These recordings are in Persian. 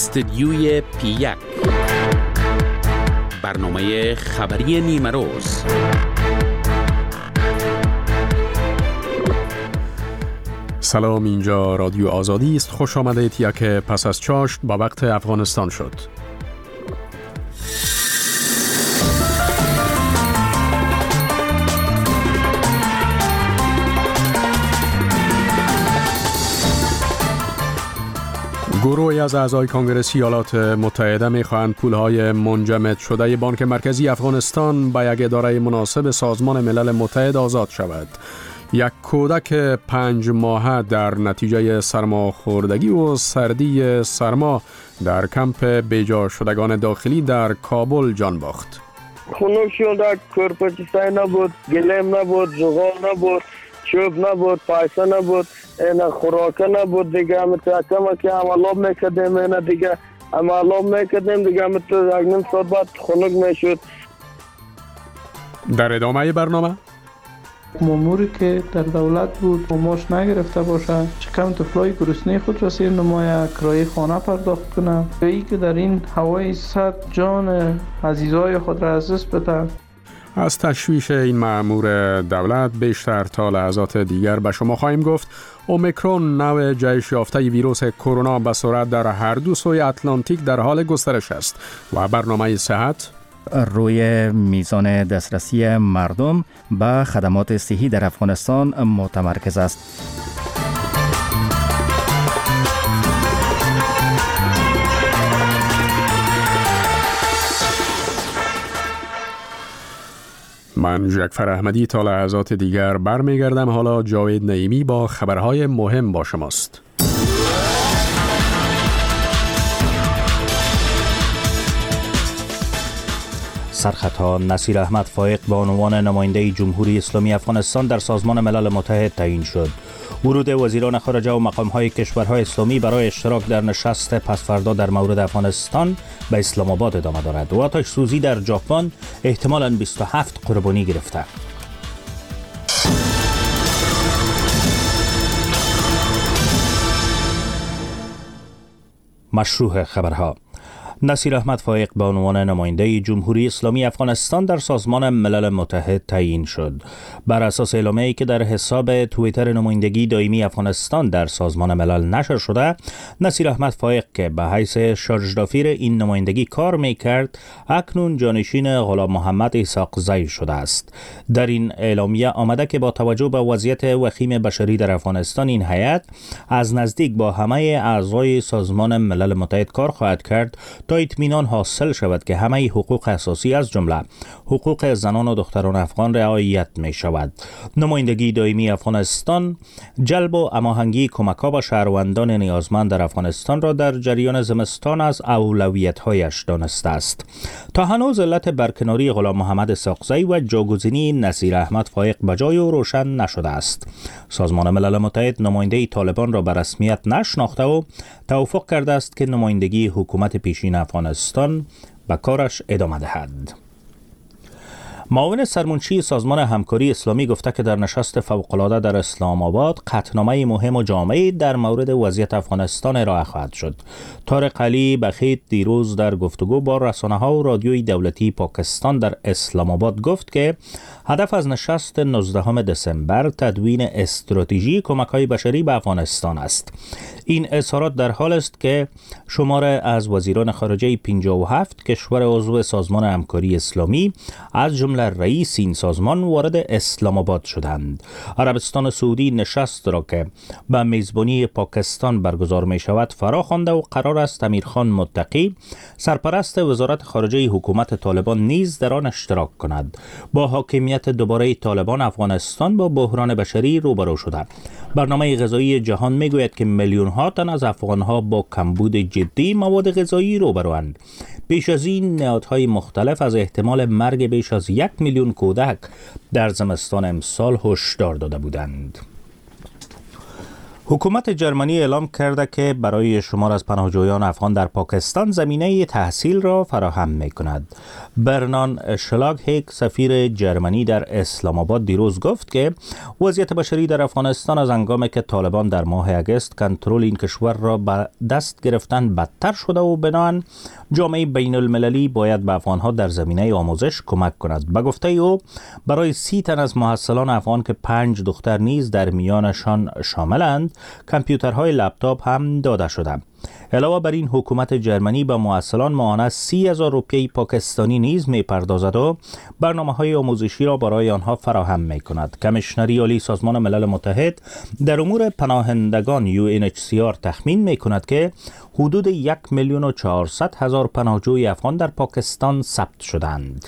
استدیوی پی1 برنامه خبری نیمه روز. سلام، اینجا رادیو آزادی است. خوش آمدید. یک پس از چاشت با وقت افغانستان شد. گروهی از اعضای کنگره ایالات متحده می‌خواهند پول‌های منجمد شده بانک مرکزی افغانستان به یک اداره مناسب سازمان ملل متحد آزاد شود. یک کودک 5 ماهه در نتیجه سرماخوردگی و سردی سرما در کمپ بیجا شدگان داخلی در کابل جان باخت. خنک شد، کرپچیسای نبود، گلیم نبود، زغال نبود، چوب نبود، پایسه نبود، این خوراکه نبود دیگه. همه تاکم که عملاب میکردیم، این دیگه عملاب میکردیم دیگه. همه تو یک نیم ساعت بعد خنک میشد. در ادامه برنامه ماموری که در دولت بود و ماش نگرفته باشه، چه کم طفلای گرسنه خود رسید نما یک کرایه خانه پرداخت کنه، یا ای که در این هوای سرد جان عزیزای خود را از دست بده. از تشویش این مأمور دولت بیشتر تا لحظات دیگر به شما خواهیم گفت. اومیکرون نوع جهش یافته ویروس کرونا به سرعت در هر دو سوی اتلانتیک در حال گسترش است و برنامه صحت روی میزان دسترسی مردم به خدمات صحی در افغانستان متمرکز است. من جعفر احمدی تا لحظات دیگر برمیگردم. حالا جاوید نعیمی با خبرهای مهم با شماست. سرخطا نصیر احمد فایق به عنوان نماینده جمهوری اسلامی افغانستان در سازمان ملل متحد تعیین شد. ورود وزیران خارجه و مقام‌های کشورهای اسلامی برای اشتراک در نشست پسفردا در مورد افغانستان به اسلام آباد ادامه دارد و آتش سوزی در ژاپن احتمالاً 27 قربانی گرفته. مشروع خبرها. نصیر احمد فایق به عنوان نماینده جمهوری اسلامی افغانستان در سازمان ملل متحد تعیین شد. بر اساس اعلامیه‌ای که در حساب توییتر نمایندگی دائمی افغانستان در سازمان ملل نشر شده، نصیر احمد فایق که به حیث شارژدافیر این نمایندگی کار می‌کرد، اکنون جانشین غلام محمد اسحاقزی شده است. در این اعلامیه آمده که با توجه به وضعیت وخیم بشری در افغانستان، این هیئت از نزدیک با همه اعضای سازمان ملل متحد کار خواهد کرد تا اطمینان حاصل شود که همه حقوق اساسی از جمله حقوق زنان و دختران افغان رعایت می شود. نمایندگی دائمی افغانستان جلب و هماهنگی کمک‌ها به شهروندان نیازمند در افغانستان را در جریان زمستان از اولویت‌هایش دانسته است. تا هنوز علت برکناری غلام محمد اسحاقزی و جاگزینی نصیر احمد فایق به جای او روشن نشده است. سازمان ملل متحد نماینده طالبان را به رسمیت نشناخته و توافق کرده است که نمایندگی حکومت پیشین افغانستان به کارش ادامه دهد. معاون سرمنشی سازمان همکاری اسلامی گفته که در نشست فوق‌العاده در اسلام آباد قطعنامه مهم و جامعی در مورد وضعیت افغانستان ارائه خواهد شد. طارق علی بخیت دیروز در گفتگو با رسانه‌ها و رادیوی دولتی پاکستان در اسلام آباد گفت که هدف از نشست 19 دسامبر تدوین استراتژی کمک‌های بشری به افغانستان است. این اظهارات در حال است که شمار از وزیران خارجه 57 کشور عضو سازمان همکاری اسلامی از جمله رئیس این سازمان وارد اسلام آباد شدند. عربستان سعودی نشست را که به میزبانی پاکستان برگزار می شود فرا خوانده و قرار است امیرخان متقی سرپرست وزارت خارجه حکومت طالبان نیز در آن اشتراک کند. با حاکمیت دوباره طالبان افغانستان با بحران بشری روبرو شده. برنامه غذایی جهان می گوید که میلیون ها تن از افغانها با کمبود جدی مواد غذایی روبروند. پیش از این نهادهای مختلف از احتمال مرگ بیش از 1 میلیون کودک در زمستان امسال هشدار داده بودند. حکومت جرمنی اعلام کرده که برای شمار از پناهجویان افغان در پاکستان زمینه تحصیل را فراهم می کند. برنان شلاگهیک سفیر جرمنی در اسلام آباد دیروز گفت که وضعیت بشری در افغانستان از هنگامی که طالبان در ماه اگست کنترل این کشور را به دست گرفتن بدتر شده و بنابراین جامعه بین المللی باید به افغانها در زمینه آموزش کمک کند. به گفته او برای 30 تن از محصلان افغان که 5 دختر نیز در میانشان شاملند کامپیوترهای لپتاپ هم داده شده. علاوه بر این حکومت جرمنی به محصلان ماهانه 30,000 روپیه پاکستانی نیز می‌پردازد و برنامه‌های آموزشی را برای آنها فراهم می‌کند. کمیشنری عالی سازمان ملل متحد در امور پناهندگان UNHCR تخمین می‌کند که حدود 1,400,000 پناهجوی افغان در پاکستان ثبت شدند.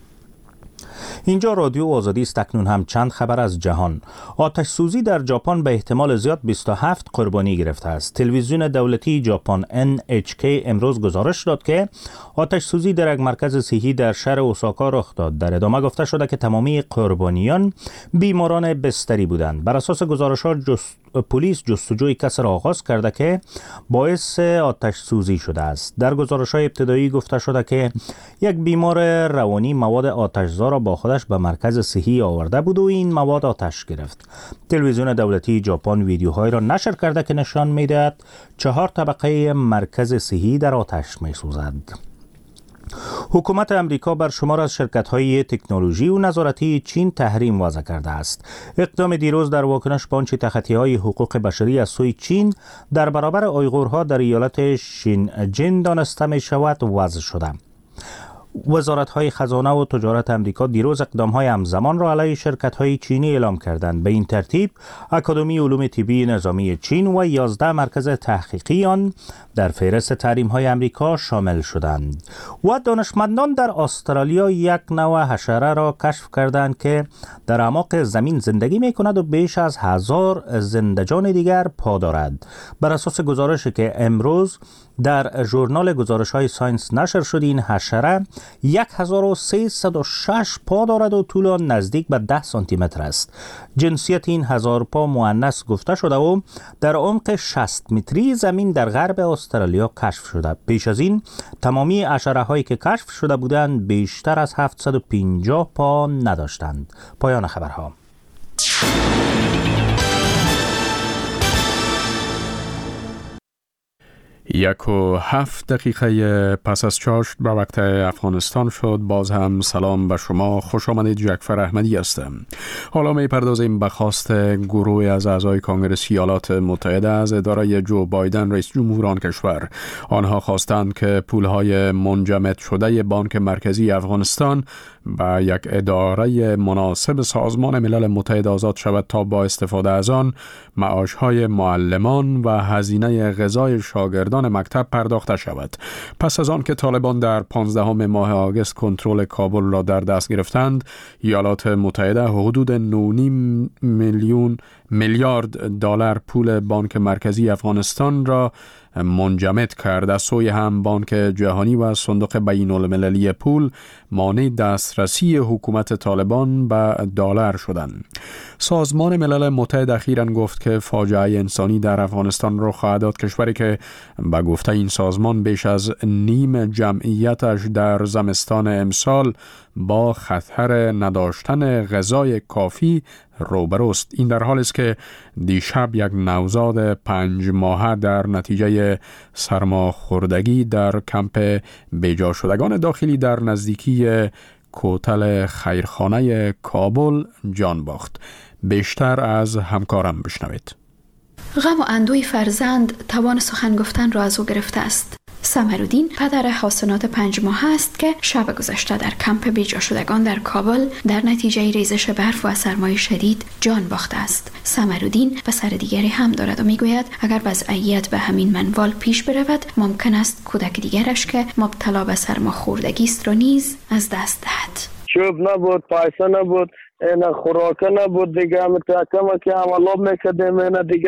اینجا رادیو آزادی است. اکنون هم چند خبر از جهان. آتش سوزی در ژاپن به احتمال زیاد 27 قربانی گرفته است. تلویزیون دولتی ژاپن NHK امروز گزارش داد که آتش سوزی در یک مرکز صحی در شهر اوساکا رخ داد. در ادامه گفته شده که تمامی قربانیان بیماران بستری بودند. بر اساس گزارش‌ها پلیس جستجوی کس را آغاز کرده که باعث آتش سوزی شده است. در گزارش‌های ابتدایی گفته شده که یک بیمار روانی مواد آتشزا را با خودش به مرکز صحی آورده بود و این مواد آتش گرفت. تلویزیون دولتی ژاپن ویدیوهای را نشر کرده که نشان می‌دهد 4 طبقه مرکز صحی در آتش می‌سوزد. حکومت امریکا بر شمار از شرکت‌های تکنولوژی و نظارتی چین تحریم وضع کرده است. اقدام دیروز در واکنش به آنچه تخطی‌های حقوق بشری از سوی چین در برابر آیغورها در ایالت شینجین دانسته می‌شود وضع شده. وزارت‌های خزانه و تجارت امریکا دیروز اقدام‌های همزمان را علیه شرکت‌های چینی اعلام کردند. به این ترتیب اکادمی علوم طبی نظامی چین و 11 مرکز تحقیقی آن در فهرست تحریم‌های امریکا شامل شدند. و دانشمندان در استرالیا یک نوع حشره را کشف کردند که در اعماق زمین زندگی می‌کند و بیش از 1000 زنده‌جان دیگر پا دارد. بر اساس گزارشی که امروز در ژورنال گزارش‌های ساینس نشر شد، این حشره 1306 پا دارد و طول آن نزدیک به 10 سانتی متر است. جنسیت این 1000 پا مؤنث گفته شده و در عمق 60 متری زمین در غرب استرالیا کشف شده. پیش از این تمامی حشره‌هایی که کشف شده بودند بیشتر از 750 پا نداشتند. پایان خبرها. 1:07 پس از چاشت به وقت افغانستان شد. باز هم سلام به شما، خوش آمدید. جعفر احمدی هستم. حالا می پردازیم به خواست گروه از اعضای کنگره ایالات متحده از اداره جو بایدن رئیس جمهور آن کشور. آنها خواستند که پولهای منجمد شده بانک مرکزی افغانستان به یک اداره مناسب سازمان ملل متحد آزاد شود تا با استفاده از آن معاشهای معلمان و هزینه غذای شاگردان مکتب پرداخته شود. پس از آن که طالبان در 15 ماه آگوست کنترل کابل را در دست گرفتند، ایالات متحده حدود 9.5 میلیارد دلار پول بانک مرکزی افغانستان را منجمد کرد. از سوی هم بانک جهانی و صندوق بین المللی پول مانع دسترسی حکومت طالبان به دلار شدند. سازمان ملل متحد اخیراً گفت که فاجعه انسانی در افغانستان رخ خواهد داد. کشوری که به گفته این سازمان بیش از نیم جمعیتش در زمستان امسال با خطر نداشتن غذای کافی روبروست. این در حالی است که دیشب یک نوزاد 5 ماهه در نتیجه سرماخوردگی در کمپ بیجا شدگان داخلی در نزدیکی کوتل خیرخانه کابل جان باخت. بیشتر از همکارم بشنوید. غم و اندوی فرزند توان سخن گفتن را از او گرفته است. سمرالدین پدر حسنات 5 ماهه است که شب گذشته در کمپ بیجا شدگان در کابل در نتیجه ریزش برف و سرمای شدید جان باخته است. سمرالدین پسر دیگری هم دارد و میگوید اگر وضعیت به همین منوال پیش برود ممکن است کودک دیگرش که مبتلا به سرماخوردگی است را نیز از دست دهد. چوب نبود، پیسه نبود، خوراک نبود دیگه. همه که عملاب میکردیم اینا دیگه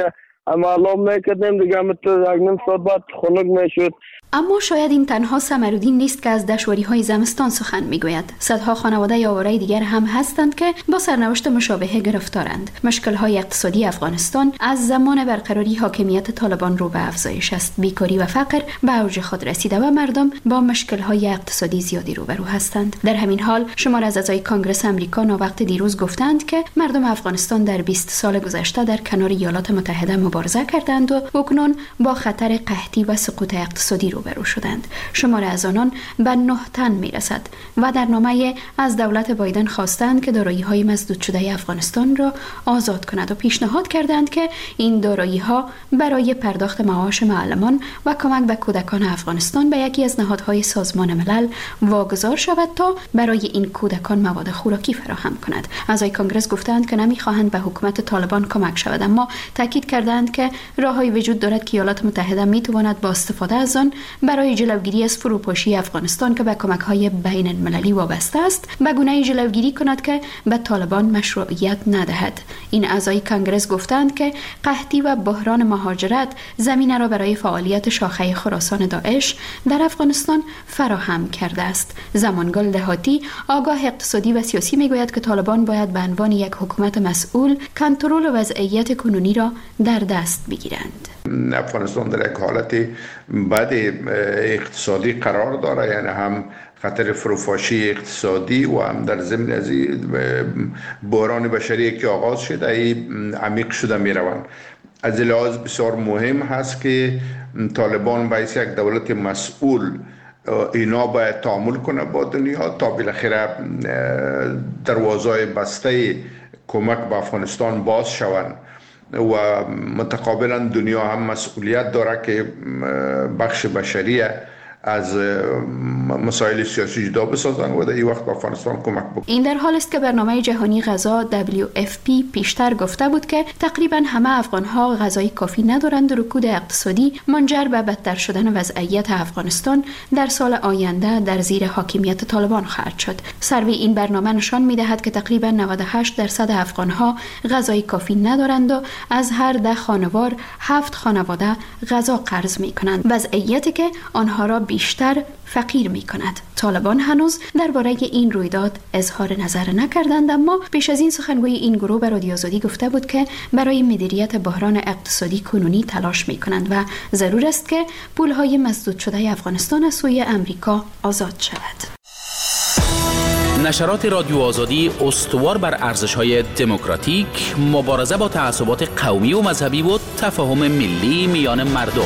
عملا میکردیم دیگه تو یک نیم ساعت بعد خنک میشد. اما شاید این تنها سمرالدین نیست که از دشواری‌های زمستان سخن میگوید. صدها خانواده آواره دیگر هم هستند که با سرنوشت مشابه گرفتارند. مشکل‌های اقتصادی افغانستان از زمان برقراری حاکمیت طالبان رو به افزایش است. بیکاری و فقر به اوج خود رسیده و مردم با مشکل‌های اقتصادی زیادی روبرو هستند. در همین حال شمار از اعضای کنگره آمریکا ناوقت دیروز گفتند که مردم افغانستان در 20 سال گذشته در کنار ایالات متحده مبارزه کردند و اکنون با خطر قحطی و سقوط اقتصادی روبرو شدند. شمار از آنان به 9 تن میرسد و در نامه از دولت بایدن خواستند که دارایی‌های مسدود شده افغانستان را آزاد کند و پیشنهاد کردند که این دارایی‌ها برای پرداخت معاش معلمان و کمک به کودکان افغانستان به یکی از نهادهای سازمان ملل واگذار شود تا برای این کودکان مواد خوراکی فراهم کند. اعضای کنگره گفتند که نمی‌خواهند به حکومت طالبان کمک شود، اما تاکید کردند که راه‌هایی وجود دارد که ایالات متحده می‌تواند با استفاده از آن برای جلوگیری از فروپاشی افغانستان که به کمک‌های بین المللی وابسته است به گونه‌ای جلوگیری کند که به طالبان مشروعیت ندهد. این اعضای کنگره گفتند که قحطی و بحران مهاجرت زمینه را برای فعالیت شاخه خراسان داعش در افغانستان فراهم کرده است. زمانگل دهاتی آگاه اقتصادی و سیاسی میگوید که طالبان باید به عنوان یک حکومت مسئول کنترل وضعیت کنونی را در دست بگیرند. افغانستان در یک حالت بد اقتصادی قرار داره، یعنی هم خطر فروپاشی اقتصادی و هم در ضمن از بحران بشری که آغاز شده عمیق شده می روند. از لحاظ بسیار مهم هست که طالبان باید یک دولت مسئول اینا باید تعامل کنه با دنیا تا بالاخره دروازه بسته کمک به افغانستان باز شوند و متقابلا دنیا هم مسئولیت داره که بخش بشری از مسائل سیاسی جدا بسازن و در این وقت به افغانستان کمک بکنن. این در حال است که برنامه جهانی غذا WFP پیشتر گفته بود که تقریبا همه افغان‌ها غذای کافی ندارند و رکود اقتصادی منجر به بدتر شدن وضعیت افغانستان در سال آینده در زیر حاکمیت طالبان خواهد شد. سروی این برنامه نشان می‌دهد که تقریبا 98% افغان‌ها غذای کافی ندارند و از هر 10 خانوار 7 خانواده غذا قرض می‌کنند، وضعیتی که آنها را بیشتر فقیر می کند. طالبان هنوز درباره این رویداد اظهار نظر نکردند، اما پیش از این سخنگوی این گروه به رادیو آزادی گفته بود که برای مدیریت بحران اقتصادی کنونی تلاش می کنند و ضرور است که پولهای مسدود شده افغانستان از سوی امریکا آزاد شود. نشرات رادیو آزادی استوار بر ارزش‌های دموکراتیک، مبارزه با تعصبات قومی و مذهبی و تفاهم ملی میان مردم.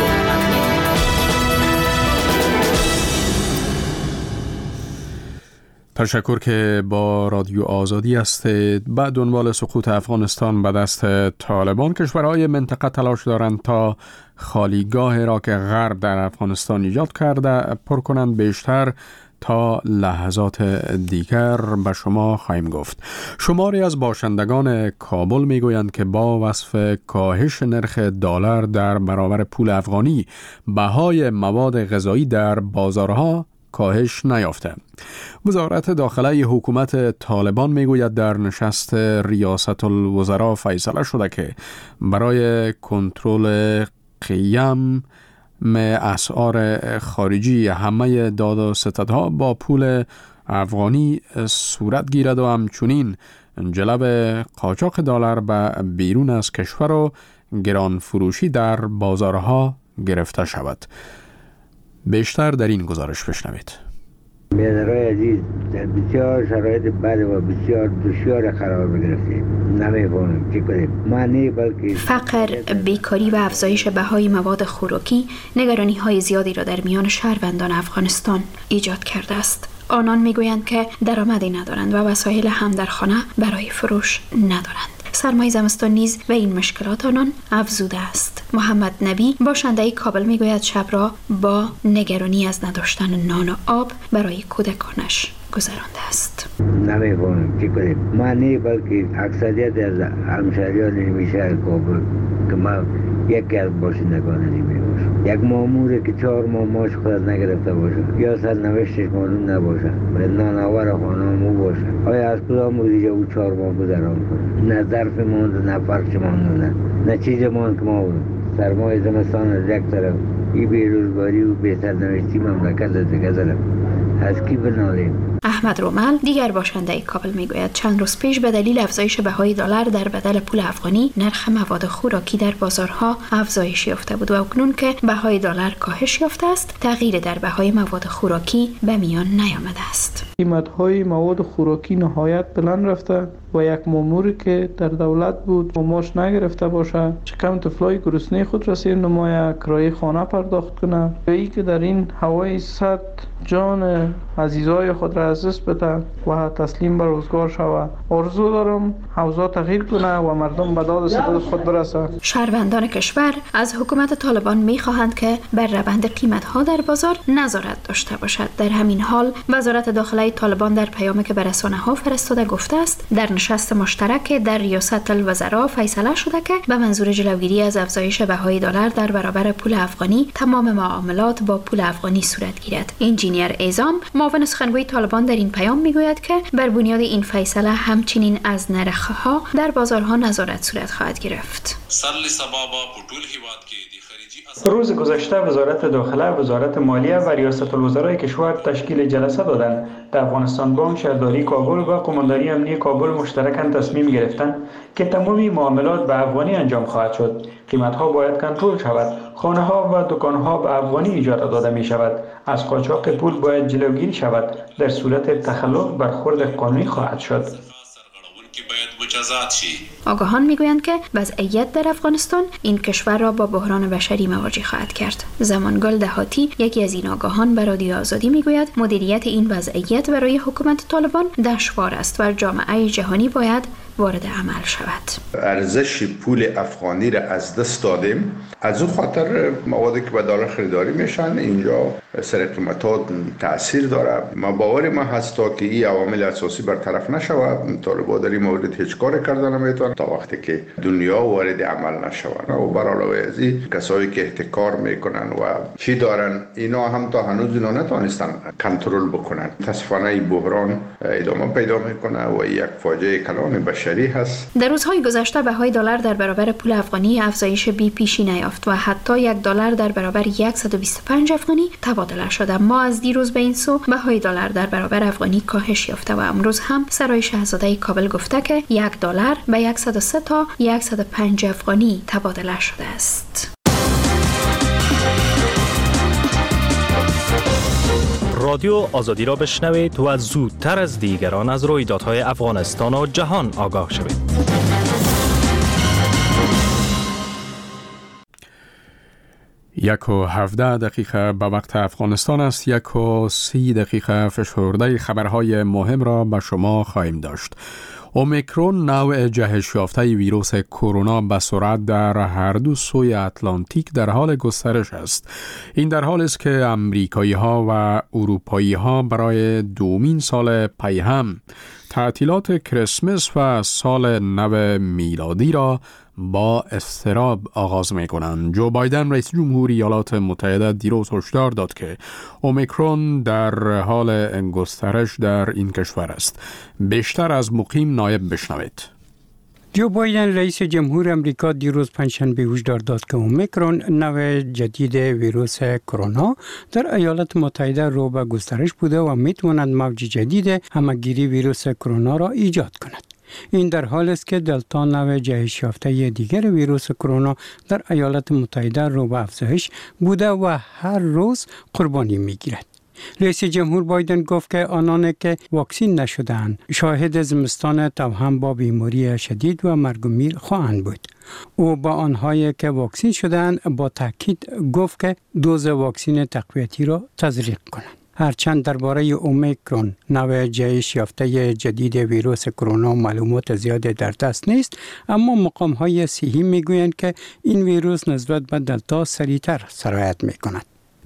تشکر که با رادیو آزادی هستید. بعد دنبال سقوط افغانستان به دست طالبان، کشورهای منطقه تلاش دارند تا خالیگاه را که غرب در افغانستان ایجاد کرده پر کنند. بیشتر تا لحظات دیگر به شما خواهیم گفت. شماری از باشندگان کابل میگویند که با وصف کاهش نرخ دلار در برابر پول افغانی، بهای مواد غذایی در بازارها کاهش نیافته. وزارت داخله حکومت طالبان میگوید در نشست ریاست الوزراء فیصله شده که برای کنترل قیم اسعار خارجی همه داد و ستدها با پول افغانی صورت گیرد و همچنین جلب قاچاق دلار به بیرون از کشور و گران فروشی در بازارها گرفته شود. بیشتر در این گزارش بشنوید. برادرای عزیز، در بسیار شرایط بد و بسیار دشوار قرار می‌گرفتیم. نمی‌فهمیم چه کنیم. معنی بلکه فقر، بیکاری و افزایش بهای مواد خوراکی نگرانی‌های زیادی را در میان شهروندان افغانستان ایجاد کرده است. آنان می‌گویند که درآمدی ندارند و وسایل هم در خانه برای فروش ندارند. سرمای زمستان نیز و این مشکلات آنان افزوده است. محمد نبی باشنده کابل میگوید شب را با نگرانی از نداشتن نان و آب برای کودکانش گذرانده است. نمیفهمم چی کنیم. ما نه بلکه اکثریت از همشهریان این شهر کابل که ما یکی از باشندگان نمیباشم. یک ماموره که 4 ماه ماش خود نگرفته باشه یا سرنوشتش معلوم نباشه و نانآور خانه‌مو باشه، آیا از کدام روزی او 4 ماه گذران کنه؟ نه ظرف ماند، نه فرش ماند، نه چیز ماند که ما سرمای زمستان از یک طرف، این بیروزگاری و بی‌سرنوشتی مملکت از دیگه طرف. از کی بنالیم؟ احمد رومل دیگر باشنده کابل میگوید چند روز پیش به دلیل افزایش بهای دلار در بدل پول افغانی نرخ مواد خوراکی در بازارها افزایش یافته بود و اکنون که بهای دلار کاهش یافته است، تغییر در بهای مواد خوراکی به میان نیامده است. قیمت‌های مواد خوراکی نهایت بلند رفته و یک ماموری که در دولت بود و ماش نگرفته باشه چکم طفلای گرسنه خود رسید نمایه کرایه خانه پرداخت کنه و ای که در این هوای سرد جان عزیزای خود را از دست بده و تسلیم به روزگار شود. آرزو دارم اوضاع تغییر کنه و مردم به داد سرد خود برسه. شهروندان کشور از حکومت طالبان می‌خواهند که بر روند قیمت‌ها در بازار نظارت داشته باشد. در همین حال وزارت داخله طالبان در پیامی که به رسانه‌ها فرستاده گفته است در نشست مشترک در ریاست الوزراء فیصله شده که به منظور جلوگیری از افزایش بهای دلار در برابر پول افغانی تمام معاملات با پول افغانی صورت گیرد. انجینیر اعظام معاون سخنگوی طالبان در این پیام میگوید که بر بنیاد این فیصله همچنین از نرخ‌ها در بازارها نظارت صورت خواهد گرفت. روز گذشته وزارت داخله، وزارت مالیه و ریاست الوزراء کشور تشکیل جلسه دادند. در افغانستان بانک، شهرداری کابل و قماندانی امنیتی کابل مشترکاً تصمیم گرفتند که تمامی معاملات به افغانی انجام خواهد شد. قیمت‌ها باید کنترل شود. خانه‌ها و دکان‌ها به افغانی اجاره داده می‌شود. از قاچاق پول باید جلوگیری شود. در صورت تخلف برخورد قانونی خواهد شد. آگاهان میگویند که وضعیت در افغانستان این کشور را با بحران بشری مواجه خواهد کرد. زمانگل دهاتی، یکی از این آگاهان، به رادیو آزادی میگوید مدیریت این وضعیت برای حکومت طالبان دشوار است و جامعه جهانی باید وارد عمل شود. ارزش پول افغانی را از دست دادیم. از اون خاطر موادی که به دلار خریداری میشن اینجا سر قیمتات تاثیر داره. ما باور ما هست تا که این عوامل اساسی برطرف نشود طالبان در این مورد هیچ کار کردن نمیتونن تا وقتی که دنیا وارد عمل نشود. و برای از این کسایی که احتکار میکنن و چی دارن اینا هم تا هنوز اینا نتونستن کنترل بکنن. متاسفانه این بحران ادامه پیدا میکنه و یک فاجعه کلان بشری هست. در روزهای گذشته بهای دلار در برابر پول افغانی افزایش بی پیشی نیافت و حتی یک دلار در برابر 125 افغانی تبادله شده. ما از دیروز به این سو بهای دلار در برابر افغانی کاهش یافته و امروز هم سرای شاهزاده کابل گفته که 1 دلار به 103 تا 105 افغانی تبادله شده است. رادیو آزادی را بشنوید و زودتر از دیگران از رویدادهای افغانستان و جهان آگاه شوید. 1:17 به وقت افغانستان است. 1:30 فشرده خبرهای مهم را به شما خواهیم داشت. اومیکرون نوع جهش یافته ویروس کرونا به سرعت در هر دو سوی اتلانتیک در حال گسترش است. این در حالی است که امریکایی ها و اروپایی ها برای دومین سال پی هم تعطیلات کریسمس و سال نو میلادی را با اضطراب آغاز می کنند. جو بایدن رئیس جمهوری ایالات متحده دیروز هشدار داد که اومیکرون در حال گسترش در این کشور است. بیشتر از مقیم نایب بشنوید. جو بایدن رئیس جمهور امریکا دیروز پنجشنبه هشدار داد که اومیکرون نوع جدید ویروس کرونا در ایالات متحده رو به گسترش بوده و میتواند موج جدید همهگیری ویروس کرونا را ایجاد کند. این در حالی است که دلتا نوع جهش یافته دیگر ویروس کرونا در ایالات متحده رو به افزایش بوده و هر روز قربانی میگیرد. رئیس جمهور بایدن گفت که آنان که واکسین نشده‌اند شاهد زمستان توأم با بیماری شدید و مرگ و میر خواهند بود. او با آنهایی که واکسین شده‌اند با تاکید گفت که دوز واکسین تقویتی را تزریق کنند. هرچند درباره اومیکرون نوع جهش یافته جدید ویروس کرونا معلومات زیاد در دست نیست، اما مقام‌های صحی میگویند که این ویروس نسبت به دلتا سریعتر سرایت میکند.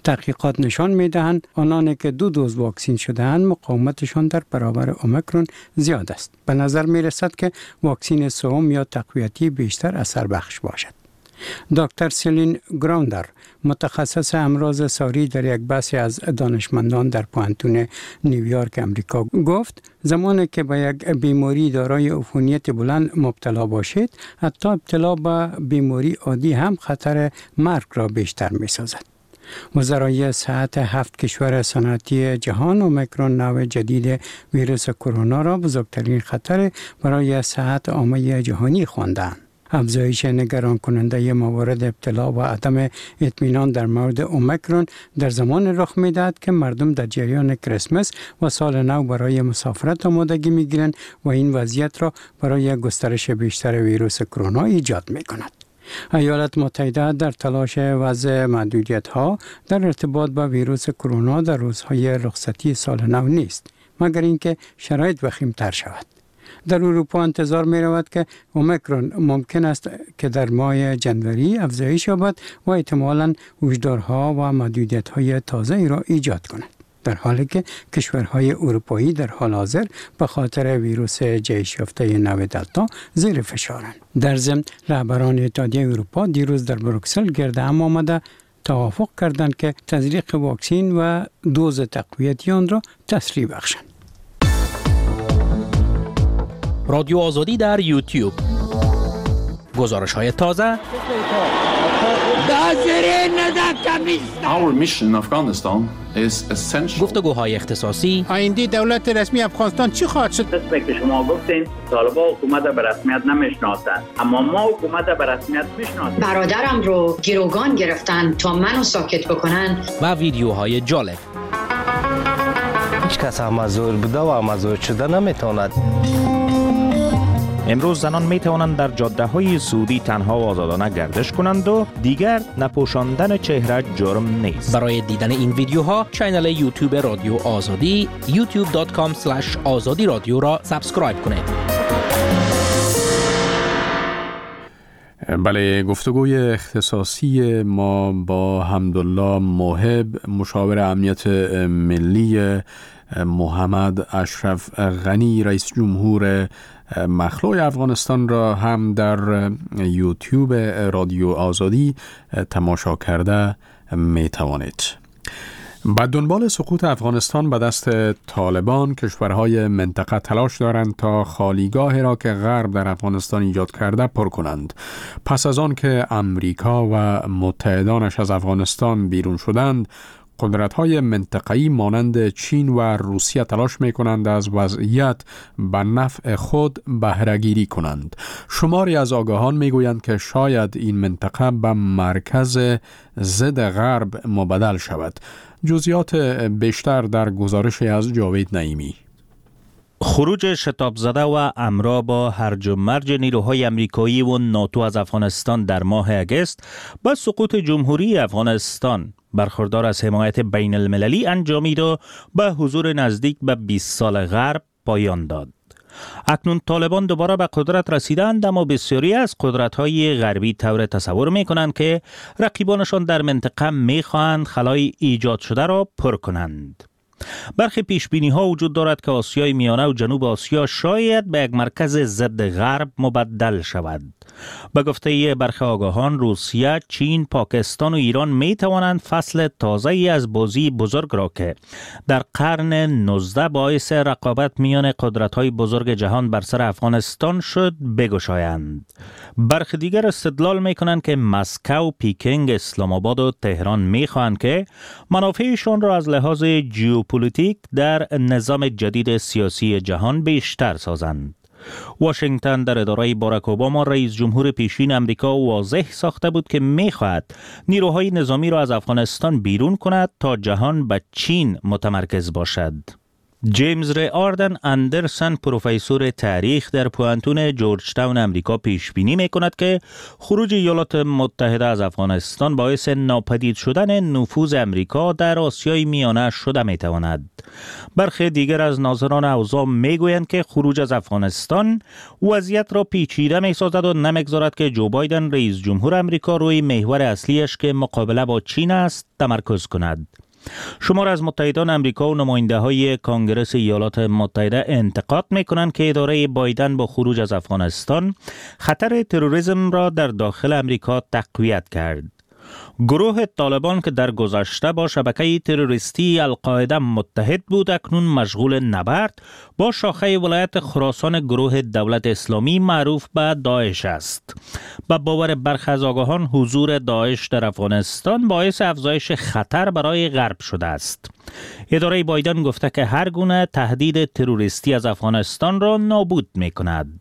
تحقیقات نشان می‌دهند آنانی که 2 دوز واکسین شده‌اند مقاومتشان در برابر اومیکرون زیاد است. به نظر می‌رسد که واکسین سوم یا تقویتی بیشتر اثر بخش باشد. دکتر سلین گراوندر متخصص امراض ساری در یک بحث از دانشمندان در پوهنتون نیویورک امریکا گفت زمانی که به یک بیماری دارای عفونیت بلند مبتلا باشید حتی ابتلا به بیماری عادی هم خطر مرگ را بیشتر می سازد. وزرای صحت 7 کشور صنعتی جهان اومیکرون نوع جدید ویروس کرونا را بزرگترین خطر برای صحت عامه جهانی خواندند. افزایش نگران کننده موارد ابتلا و عدم اطمینان در مورد اومیکرون در زمان رخ می‌دهد که مردم در جریان کریسمس و سال نو برای مسافرت آمادگی می‌گیرند و این وضعیت را برای گسترش بیشتر ویروس کرونا ایجاد می‌کند. ایالات متحده در تلاش وضع محدودیت‌ها در ارتباط با ویروس کرونا در روزهای رخصتی سال نو نیست، مگر اینکه شرایط وخیم‌تر شود. در اروپا انتظار می رود که اومیکرون ممکن است که در ماه جنوری افزایش یابد و احتمالاً هشدارها و محدودیت‌های تازه را ایجاد کند. در حالی که کشورهای اروپایی در حال حاضر به خاطر ویروس جهش یافته نو دلتا زیر فشارند. در ضمن رهبران اتحادیه اروپا دیروز در بروکسل گرد هم آمده توافق کردند که تزریق واکسین و دوز تقویتی آن را تسریع بخشند. رادیو آزادی در یوتیوب. گزارش‌های تازه. Our mission in Afghanistan is essential. گفتگوهای اختصاصی. آینده دولت رسمی افغانستان چی خواهد شد؟ مثل که شما گفتین طالبان حکومت به رسمیت نمیشناسند، اما ما حکومت به رسمیت میشناسیم. برادرم رو گروگان گرفتن تا منو ساکت بکنن. و ویدیوهای جالب. هیچ کس مزور بوده و مزور شده نمیتواند. امروز زنان می توانند در جاده های سعودی تنها و آزادانه گردش کنند و دیگر نپوشاندن چهره جرم نیست. برای دیدن این ویدیوها کانال یوتیوب رادیو آزادی youtube.com/azadi رادیو را سابسکرایب کنید. بله، گفتگوی اختصاصی ما با حمدالله موهب مشاور امنیت ملی، محمد اشرف غنی رئیس جمهور مخلوع افغانستان را هم در یوتیوب رادیو آزادی تماشا کرده می توانید. بعد دنبال سقوط افغانستان به دست طالبان، کشورهای منطقه تلاش دارند تا خالیگاهی را که غرب در افغانستان ایجاد کرده پر کنند. پس از آن که امریکا و متحدانش از افغانستان بیرون شدند، قدرت‌های منطقه‌ای مانند چین و روسیه تلاش می‌کنند از وضعیت به نفع خود بهره‌گیری کنند. شماری از آگاهان می‌گویند که شاید این منطقه به مرکز ضد غرب مبدل شود. جزئیات بیشتر در گزارشی از جاوید نعیمی. خروج شتاب زده و همراه با هرج و مرج نیروهای امریکایی و ناتو از افغانستان در ماه اگست با سقوط جمهوری افغانستان برخوردار از حمایت بین المللی انجامید و به حضور نزدیک به 20 سال غرب پایان داد. اکنون طالبان دوباره به قدرت رسیدند، اما بسیاری از قدرت‌های غربی طور تصور می‌کنند که رقیبانشان در منطقه می‌خواهند خلای ایجاد شده را پر کنند. برخی پیشبینی‌ها وجود دارد که آسیای میانه و جنوب آسیا شاید به یک مرکز ضد غرب مبدل شود. به گفته برخی آگاهان، روسیه، چین، پاکستان و ایران می توانند فصل تازه‌ای از بازی بزرگ را که در قرن 19 باعث رقابت میان قدرت‌های بزرگ جهان بر سر افغانستان شد بگشایند. برخی دیگر استدلال می کنند که مسکو، پیکنگ، اسلام آباد و تهران می خواهند که منافعشان را از لحاظ ژئوپلیتیک در نظام جدید سیاسی جهان بیشتر سازند. واشنگتن در اداره باراک اوباما رئیس جمهور پیشین امریکا واضح ساخته بود که می‌خواهد نیروهای نظامی را از افغانستان بیرون کند تا جهان به چین متمرکز باشد. جیمز ری آردن اندرسن پروفسور تاریخ در پوانتون جورج تاون امریکا پیش بینی میکند که خروج ایالات متحده از افغانستان باعث ناپدید شدن نفوذ امریکا در آسیای میانه شده میتواند. برخی دیگر از ناظران اوضاع میگویند که خروج از افغانستان وضعیت را پیچیده میسازد و نمیگذارد که جو بایدن رئیس جمهور امریکا روی محور اصلیش که مقابله با چین است تمرکز کند. شمار از متحدان امریکا و نماینده های کانگرس ایالات متحده انتقاد می کنند که اداره بایدن با خروج از افغانستان خطر تروریسم را در داخل امریکا تقویت کرد. گروه طالبان که در گذشته با شبکه تروریستی القاعده متحد بود اکنون مشغول نبرد با شاخه ولایت خراسان گروه دولت اسلامی معروف به داعش است. با باور برخی از آگاهان حضور داعش در افغانستان باعث افزایش خطر برای غرب شده است. اداره بایدن گفته که هر گونه تهدید تروریستی از افغانستان را نابود می کند.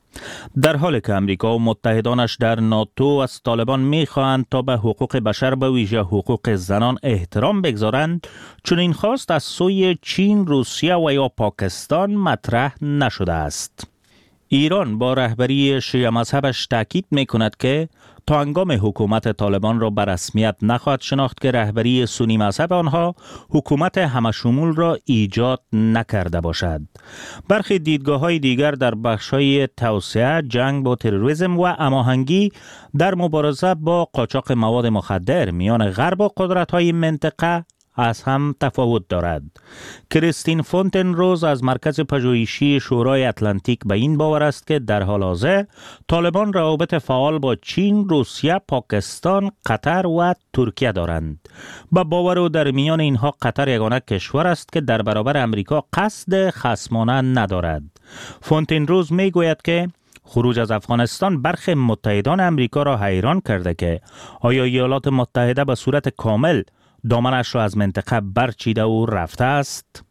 در حالی که امریکا و متحدانش در ناتو از طالبان می‌خواهند تا به حقوق بشر به ویژه حقوق زنان احترام بگذارند، چون این خواست از سوی چین، روسیه و یا پاکستان مطرح نشده است. ایران با رهبری شیعه مذهبش تاکید می‌کند که تا هنگام حکومت طالبان را به رسمیت نخواهد شناخت که رهبری سنی مذهب آنها حکومت همشمول را ایجاد نکرده باشد. برخی دیدگاه‌های دیگر در بخش‌های توسعه، جنگ با تروریسم و هماهنگی در مبارزه با قاچاق مواد مخدر میان غرب و قدرت‌های منطقه از هم تفاوت دارد. کریستین فونتن روز از مرکز پژوهشی شورای اتلانتیک به این باور است که در حال حاضر طالبان روابط فعال با چین، روسیه، پاکستان، قطر و ترکیه دارند. با باور او در میان اینها قطر یگانه کشور است که در برابر امریکا قصد خصمانه ندارد. فونتن روز می گوید که خروج از افغانستان برخی متحدان امریکا را حیران کرده که آیا ایالات متحده به صورت کامل دامنش را از منطقه برچیده و رفته است؟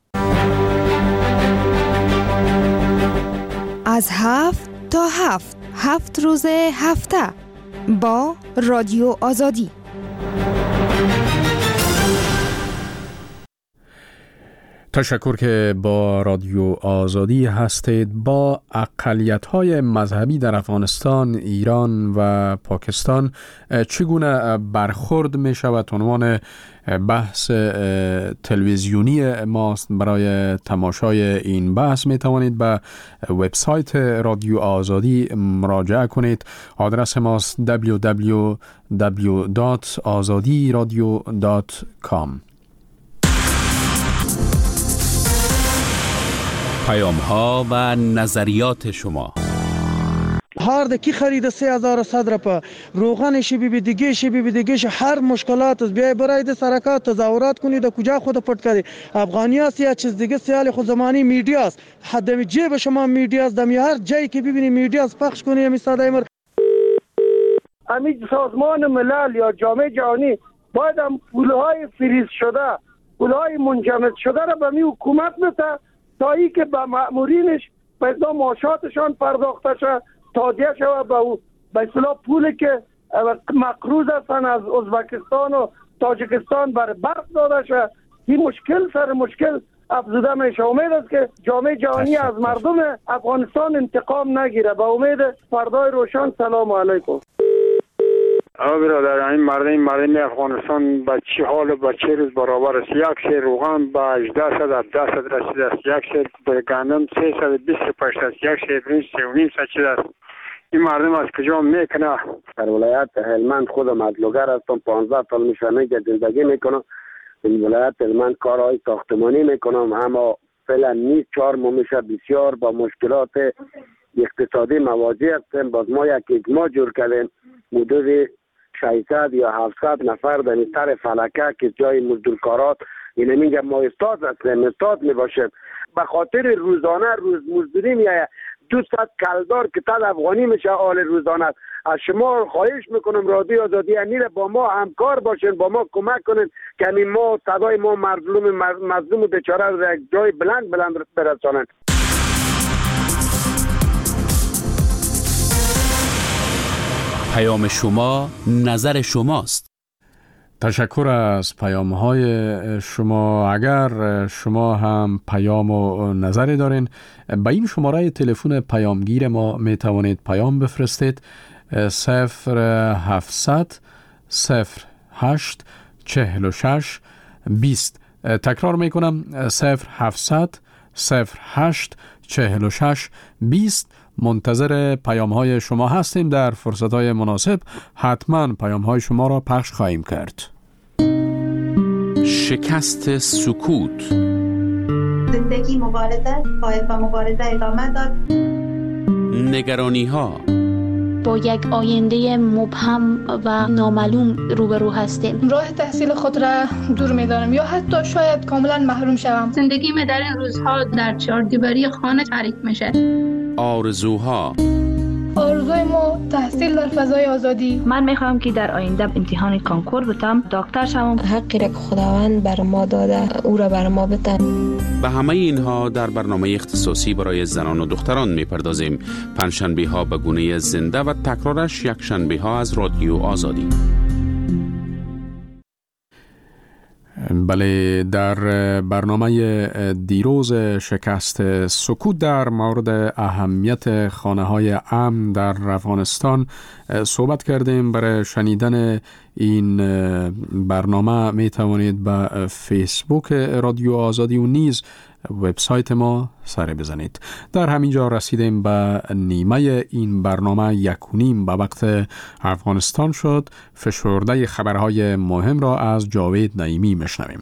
از 7 تا 7 روز هفته با رادیو آزادی. تشکر که با رادیو آزادی هستید. با اقلیت‌های مذهبی در افغانستان، ایران و پاکستان چگونه برخورد می شود؟ عنوان بحث تلویزیونی ماست. برای تماشای این بحث می توانید به وبسایت رادیو آزادی مراجعه کنید. آدرس ماست www.azadiradio.com. پیام‌ها و نظریات شما. هارد کی خرید 3000 صدر په روغن شی بی دیگه شی بی دیگه شی هر مشکلات بیا برای د سرکات تظاهرات کنید کجا خود پټ کړي افغانیا است یا چیز دیگه سیال خود زمانی میډیا است حد جیب شما میډیا است دم هر جایی که ببینید میډیا است پخش کنید مثلا امر همین سازمان ملل یا جامعه جهانی باید هم پولهای فریز شده پولهای منجمد شده را به می حکومت بده تا ای که به مأمورینش به معاشاتشان پرداخته شد تادیه شود به اصطلاح پولی که مقروض هستن از ازبکستان و تاجیکستان بر برق داده شد. این مشکل سر مشکل افزوده میشه. امید است که جامعه جهانی از مردم افغانستان انتقام نگیره. با امید فردای روشن. سلام علیکم. برادر، این مردم افغانستان به چه حال و به چه روز برابر است؟ یک سیر روغن به 1800 رسیده است، یک سیر گندم 325 است، یک سیر برنج 3.5 شده است. این مردم از کجا میکنه؟ در ولایت هلمند خودم از لوگر هستم، 15 سال میشه که زندگی میکنم. این ولایت هلمند کارهای ساختمانی میکنم، اما فعلا نیست. 4 ماه میشه بسیار با مشکلات اقتصادی مواجه هستیم. باز ما یک اجماع جور کردیم حدود 600 یا 700 نفر در طرف فلکه که جای مزدورکارات اینه میگه ما استاد هستیم، استاد میباشیم به خاطر روزانه روز مزدوری میایه 200 کلدار که تد افغانی میشه آل روزانه. از شما خواهش میکنم رادیو آزادی نیره با ما همکار باشین، با ما کمک کنین که همین ما صدای ما مظلوم و بیچاره رو یک جای بلند برسانن. پیام شما، نظر شماست. تشکر از پیام های شما. اگر شما هم پیام و نظری دارین به این شماره تلفن پیامگیر ما می توانید پیام بفرستید 0700 08 46 20. تکرار می کنم 0700 08 46 20. منتظر پیام های شما هستیم. در فرصت های مناسب حتما پیام های شما را پخش خواهیم کرد. شکست سکوت. زندگی مبارزه، باید با مبارزه ادامه داد. نگرانی ها. با یک آینده مبهم و نامعلوم روبرو هستیم. راه تحصیل خود را دور می‌دارم یا حتی شاید کاملا محروم شوم. زندگی من در این روزها در چهاردیواری خانه تعریف میشه. آرزوها. آرزوی ما تحصیل در فضای آزادی. من میخوام که در آینده امتحان کانکور بتم، دکتر شوم. حقی را که خداوند بر ما داده او را بر ما بتن. به همه اینها در برنامه اختصاصی برای زنان و دختران میپردازیم. پنجشنبه ها به گونه زنده و تکرارش یک شنبه ها از رادیو آزادی. بله، در برنامه دیروز شکست سکوت در مورد اهمیت خانه‌های امن در افغانستان صحبت کردیم. برای شنیدن این برنامه می توانید به فیسبوک رادیو آزادی و نیز وبسایت ما سر بزنید. در همینجا رسیدیم به نیمه این برنامه. 1:30 به وقت افغانستان شد. فشرده خبرهای مهم را از جاوید نعیمی میشنویم.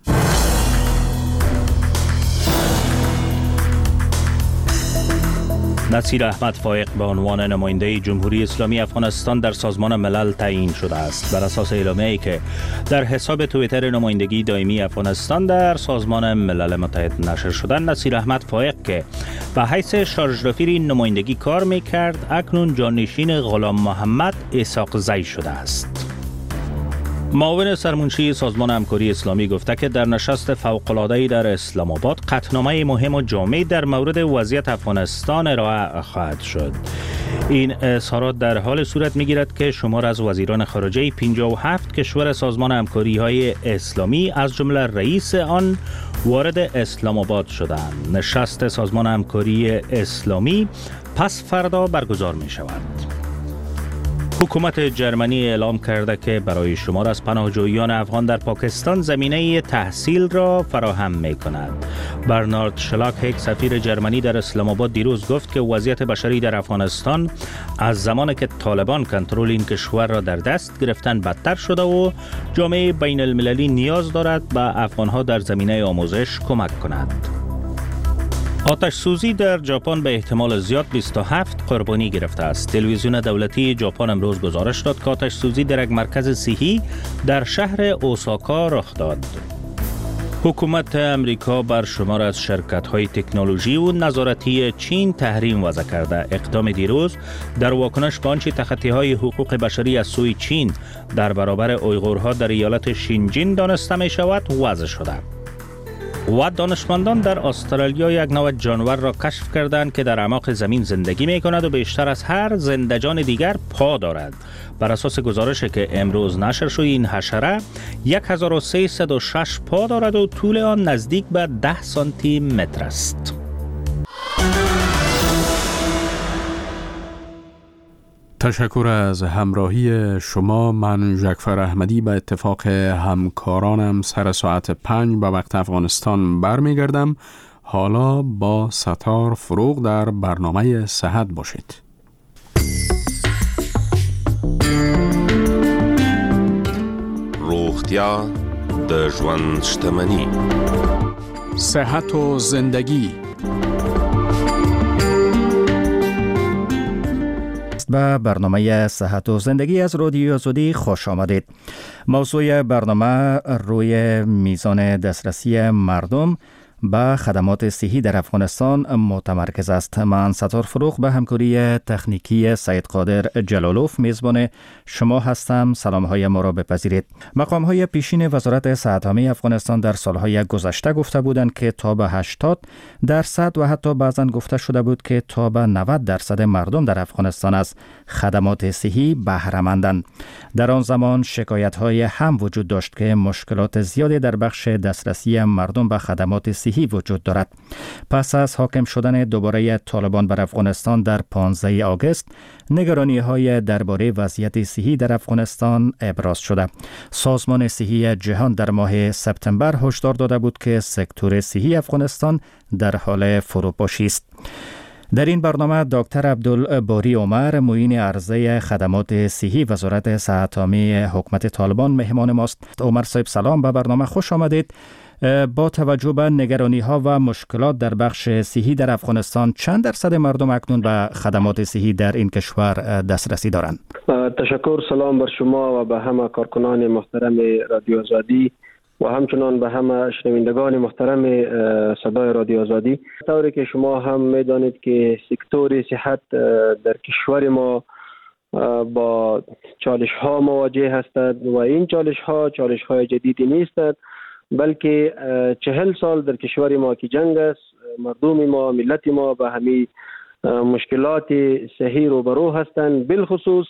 نصیر احمد فایق به عنوان نماینده جمهوری اسلامی افغانستان در سازمان ملل تعیین شده است. بر اساس اعلامیه‌ای که در حساب توییتر نمایندگی دائمی افغانستان در سازمان ملل متحد نشر شده، نصیر احمد فایق که به حیث شارژ رفیر این نمایندگی کار می‌کرد، اکنون جانشین غلام محمد اسحاقزی شده است. معاون سرمنشی سازمان همکاری اسلامی گفته که در نشست فوق‌العاده‌ای در اسلام آباد قطعنامه مهم و جامع در مورد وضعیت افغانستان ارائه خواهد شد. این اظهارات در حال صورت می‌گیرد که شمار از وزیران خارجه 57 کشور سازمان همکاری‌های اسلامی از جمله رئیس آن وارد اسلام آباد شدند. نشست سازمان همکاری اسلامی پس فردا برگزار می‌شود. حکومت جرمنی اعلام کرده که برای شمار از پناهجویان افغان در پاکستان زمینه تحصیل را فراهم می کند. برنارد شلاک، سفیر جرمنی در اسلام آباد، دیروز گفت که وضعیت بشری در افغانستان از زمانی که طالبان کنترل این کشور را در دست گرفتن بدتر شده و جامعه بین المللی نیاز دارد به افغانها در زمینه آموزش کمک کند. آتش سوزی در ژاپن به احتمال زیاد 27 قربانی گرفته است. تلویزیون دولتی ژاپن امروز گزارش داد که آتش سوزی در یک مرکز صحی در شهر اوساکا رخ داد. حکومت امریکا بر شمار از شرکت‌های تکنولوژی و نظارتی چین تحریم وضع کرده. اقدام دیروز در واکنش به آنچه تخطی‌های حقوق بشری از سوی چین در برابر اویغورها در ایالت شینجین دانسته می‌شود وضع شده. و دانشمندان در استرالیا یک نوع جانور را کشف کردند که در اعماق زمین زندگی می کند و بیشتر از هر زنده‌جان دیگر پا دارد. بر اساس گزارشی که امروز نشر شد، این حشره 1306 پا دارد و طول آن نزدیک به 10 سانتی متر است. تشکر از همراهی شما. من جعفر احمدی به اتفاق همکارانم سر ساعت 5 به وقت افغانستان برمیگردم. حالا با ستار فروغ در برنامه صحت باشید. روغتیا د ژوند شتمني. صحت و زندگی. به برنامه صحت و زندگی از رادیو آزادی خوش آمدید. موضوع برنامه روی میزان دسترسی مردم به خدمات صحی در افغانستان متمرکز است. من ستار فروغ به همکاری تکنیکی سید قادر جلالوف میزبان شما هستم. سلام‌های ما را بپذیرید. مقام‌های پیشین وزارت صحت عامه افغانستان در سال‌های گذشته گفته بودند که تا به 80% و حتی بعضاً گفته شده بود که تا به 90% مردم در افغانستان از خدمات صحی بهره مندند. در آن زمان شکایت‌های هم وجود داشت که مشکلات زیادی در بخش دسترسی مردم به خدمات صحی وجود دارد. پس از حاکم شدن دوباره طالبان بر افغانستان در 15 آگوست، نگرانی‌های درباره وضعیت صحی در افغانستان ابراز شده. سازمان صحی جهان در ماه سپتامبر هشدار داده بود که سکتور صحی افغانستان در حال فروپاشی است. در این برنامه دکتر عبدالباری عمر، معین عرضه خدمات صحی وزارت صحت عامه حکومت طالبان مهمان ماست. عمر صاحب سلام، به برنامه خوش آمدید. با توجه به نگرانی‌ها و مشکلات در بخش صحی در افغانستان، چند درصد مردم اکنون به خدمات صحی در این کشور دسترسی دارند؟ تشکر. سلام بر شما و به همه کارکنان محترم رادیو آزادی و همچنان به همه شنوندگان محترم صدای رادیو آزادی. طوری که شما هم می‌دانید که سکتور صحت در کشور ما با چالش‌ها مواجه هستند و این چالش‌های جدیدی نیستند، بلکه 40 سال در کشور ما که جنگ است، مردم ما، ملت ما به همین مشکلات صحی روبرو هستند. بالخصوص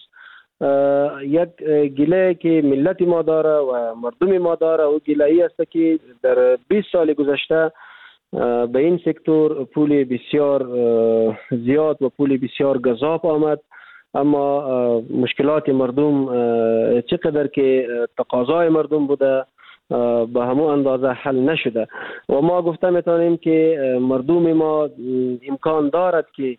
یک گله که ملت ما داره و مردم ما داره و گله ای است که در 20 سال گذشته به این سکتور پول بسیار زیاد و پول بسیار گزاف آمد، اما مشکلات مردم چقدر که تقاضای مردم بوده به همون اندازه حل نشده و ما گفته میتونیم که مردم ما امکان دارد که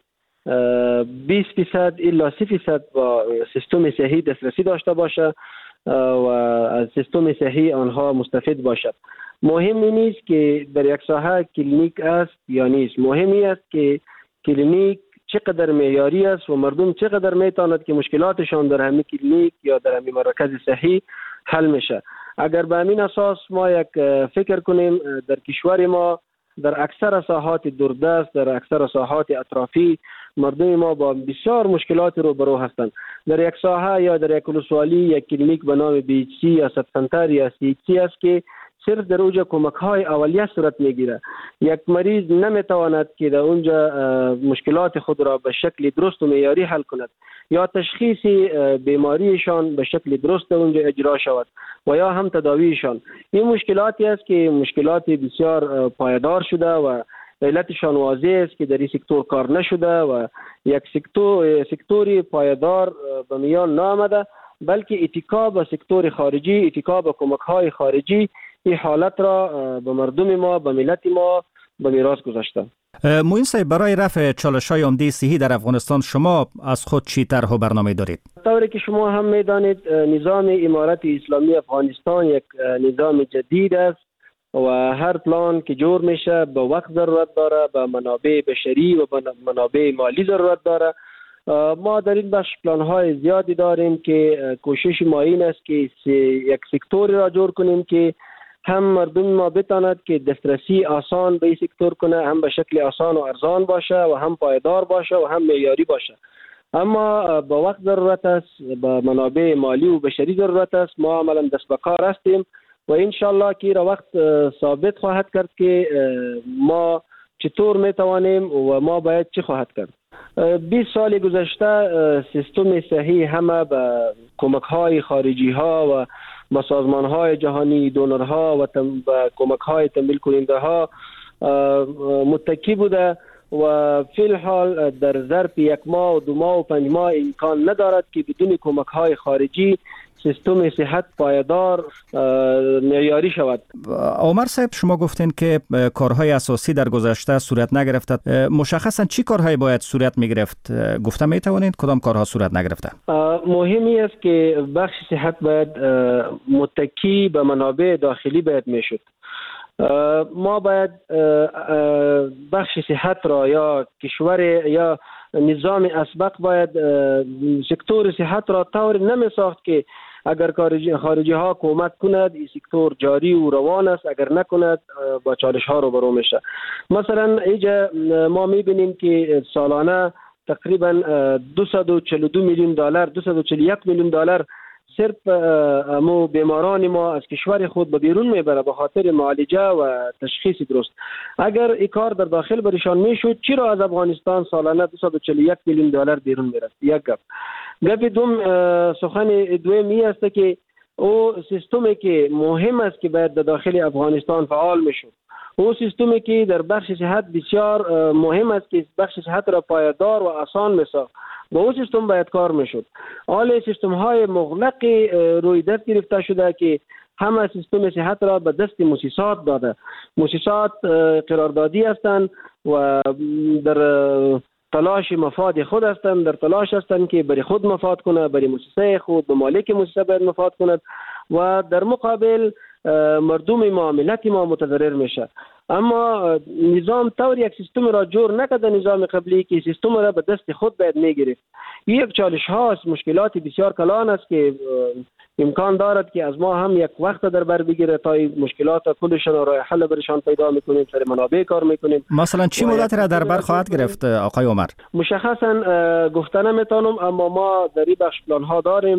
20% الا 30% با سیستم صحی دسترسی داشته باشه و از سیستم صحی آنها مستفید باشد. مهم نیست که در یک ساحه کلینیک است یا نیست، مهمی است که کلینیک چقدر معیاری است و مردم چقدر میتواند که مشکلاتشان در همین کلینیک یا در همین مرکز صحی حل میشه. اگر به همین اساس ما یک فکر کنیم، در کشور ما در اکثر ساحات دوردست، در اکثر ساحات اطرافی مردم ما با بسیار مشکلات روبرو هستند. در یک ساحه یا در یک ولسوالی یک کلینیک به نام BHC یا سب سنتر یا CHC است که صرف در اونجا کمک‌های اولیه صورت میگیره. یک مریض نمیتواند که در اونجا مشکلات خود را به شکل درست و معیاری حل کند یا تشخیص بیماریشان به شکل درست اونجا اجرا شود و یا هم تداویشان. این مشکلاتی است که مشکلات بسیار پایدار شده و علتشان واضح است که در این سکتور کار نشده و یک سکتوری پایدار به میان نآمده، بلکه اتکا به سکتور خارجی، اتکا به کمک‌های خارجی این حالت را به مردم ما، به ملت ما به میراث گذاشته. معین صاحب، برای رفع چالش‌های عمده صحی در افغانستان شما از خود چی طرح و برنامه دارید؟ طوری که شما هم می‌دانید نظام امارت اسلامی افغانستان یک نظام جدید است و هر پلان که جور میشه به وقت ضرورت داره، به منابع بشری و به منابع مالی ضرورت داره. ما در این بخش پلان‌های زیادی داریم که کوشش ما این است که یک سکتوری را جور کنیم که هم مردم ما بتواند که دسترسی آسان به این سکتور کنه، هم به شکل آسان و ارزان باشه و هم پایدار باشه و هم معیاری باشه. اما با وقت ضرورت است، با منابع مالی و بشری ضرورت است. ما عملا دست به کار هستیم و انشالله که را وقت ثابت خواهد کرد که ما چطور میتوانیم و ما باید چی خواهد کرد. 20 سال گذشته سیستم صحی همه به کمک‌های خارجی ها و با سازمان‌های جهانی، دونرها و با کمک‌های تمویل کننده ها متکی بوده و فی الحال در ظرف 1 ماه و 2 ماه و 5 ماه امکان ندارد که بدون کمک‌های خارجی سیستم صحت پایدار معیاری شود. عمر صاحب، شما گفتین که کارهای اساسی در گذشته صورت نگرفت. مشخصا چی کارهایی باید صورت میگرفت؟ گفته میتوانید کدام کارها صورت نگرفته؟ مهمی است که بخش صحت باید متکی به منابع داخلی باید میشد. ما باید بخش صحت را یا کشور یا نظام اسبق باید سکتور صحت را طور نمی ساخت که اگر خارجی ها کمک کند این سکتور جاری و روان است، اگر نکند با چالش ها روبرو میشه. مثلا اینجا ما میبینیم که سالانه تقریبا 242 میلیون دلار 241 میلیون دلار صرف امو بیماران ما از کشور خود به بیرون میبره به خاطر معالجه و تشخیص درست. اگر این کار در داخل برشان میشد، چرا از افغانستان سالانه 241 میلیون دلار بیرون میرفت؟ یک گپ دوم، سخن دومی است که او سیستمی که مهم است که باید در داخل افغانستان فعال میشد، او سیستمی که در بخش صحت بسیار مهم است که بخش صحت را پایدار و آسان میساخت، با او سیستم باید کار میشد. حال سیستم های مغلق روی دست گرفته شده که همه سیستم صحت را به دست مؤسسات داده. مؤسسات قراردادی هستند و در تلاش مفاد خود هستند، در تلاش هستند که برای خود مفاد کنه، برای مؤسسه خود، به مالک مؤسسه باید مفاد کند و در مقابل مردم ما، ملت ما متضرر میشه. اما نظام طور یک سیستم را جور نکرده نظام قبلی که سیستم را به دست خود باید میگیرید. یک چالش هاست، مشکلات بسیار کلان است که امکان دارد که از ما هم یک وقت در بر بگیره تا مشکلات کلشان راه حل برشان پیدا میکنیم، سر منابع کار میکنیم. مثلا چی مدت را در بر خواهد گرفت آقای عمر؟ مشخصا گفته نمیتونم، اما ما در این بخش پلان ها داریم،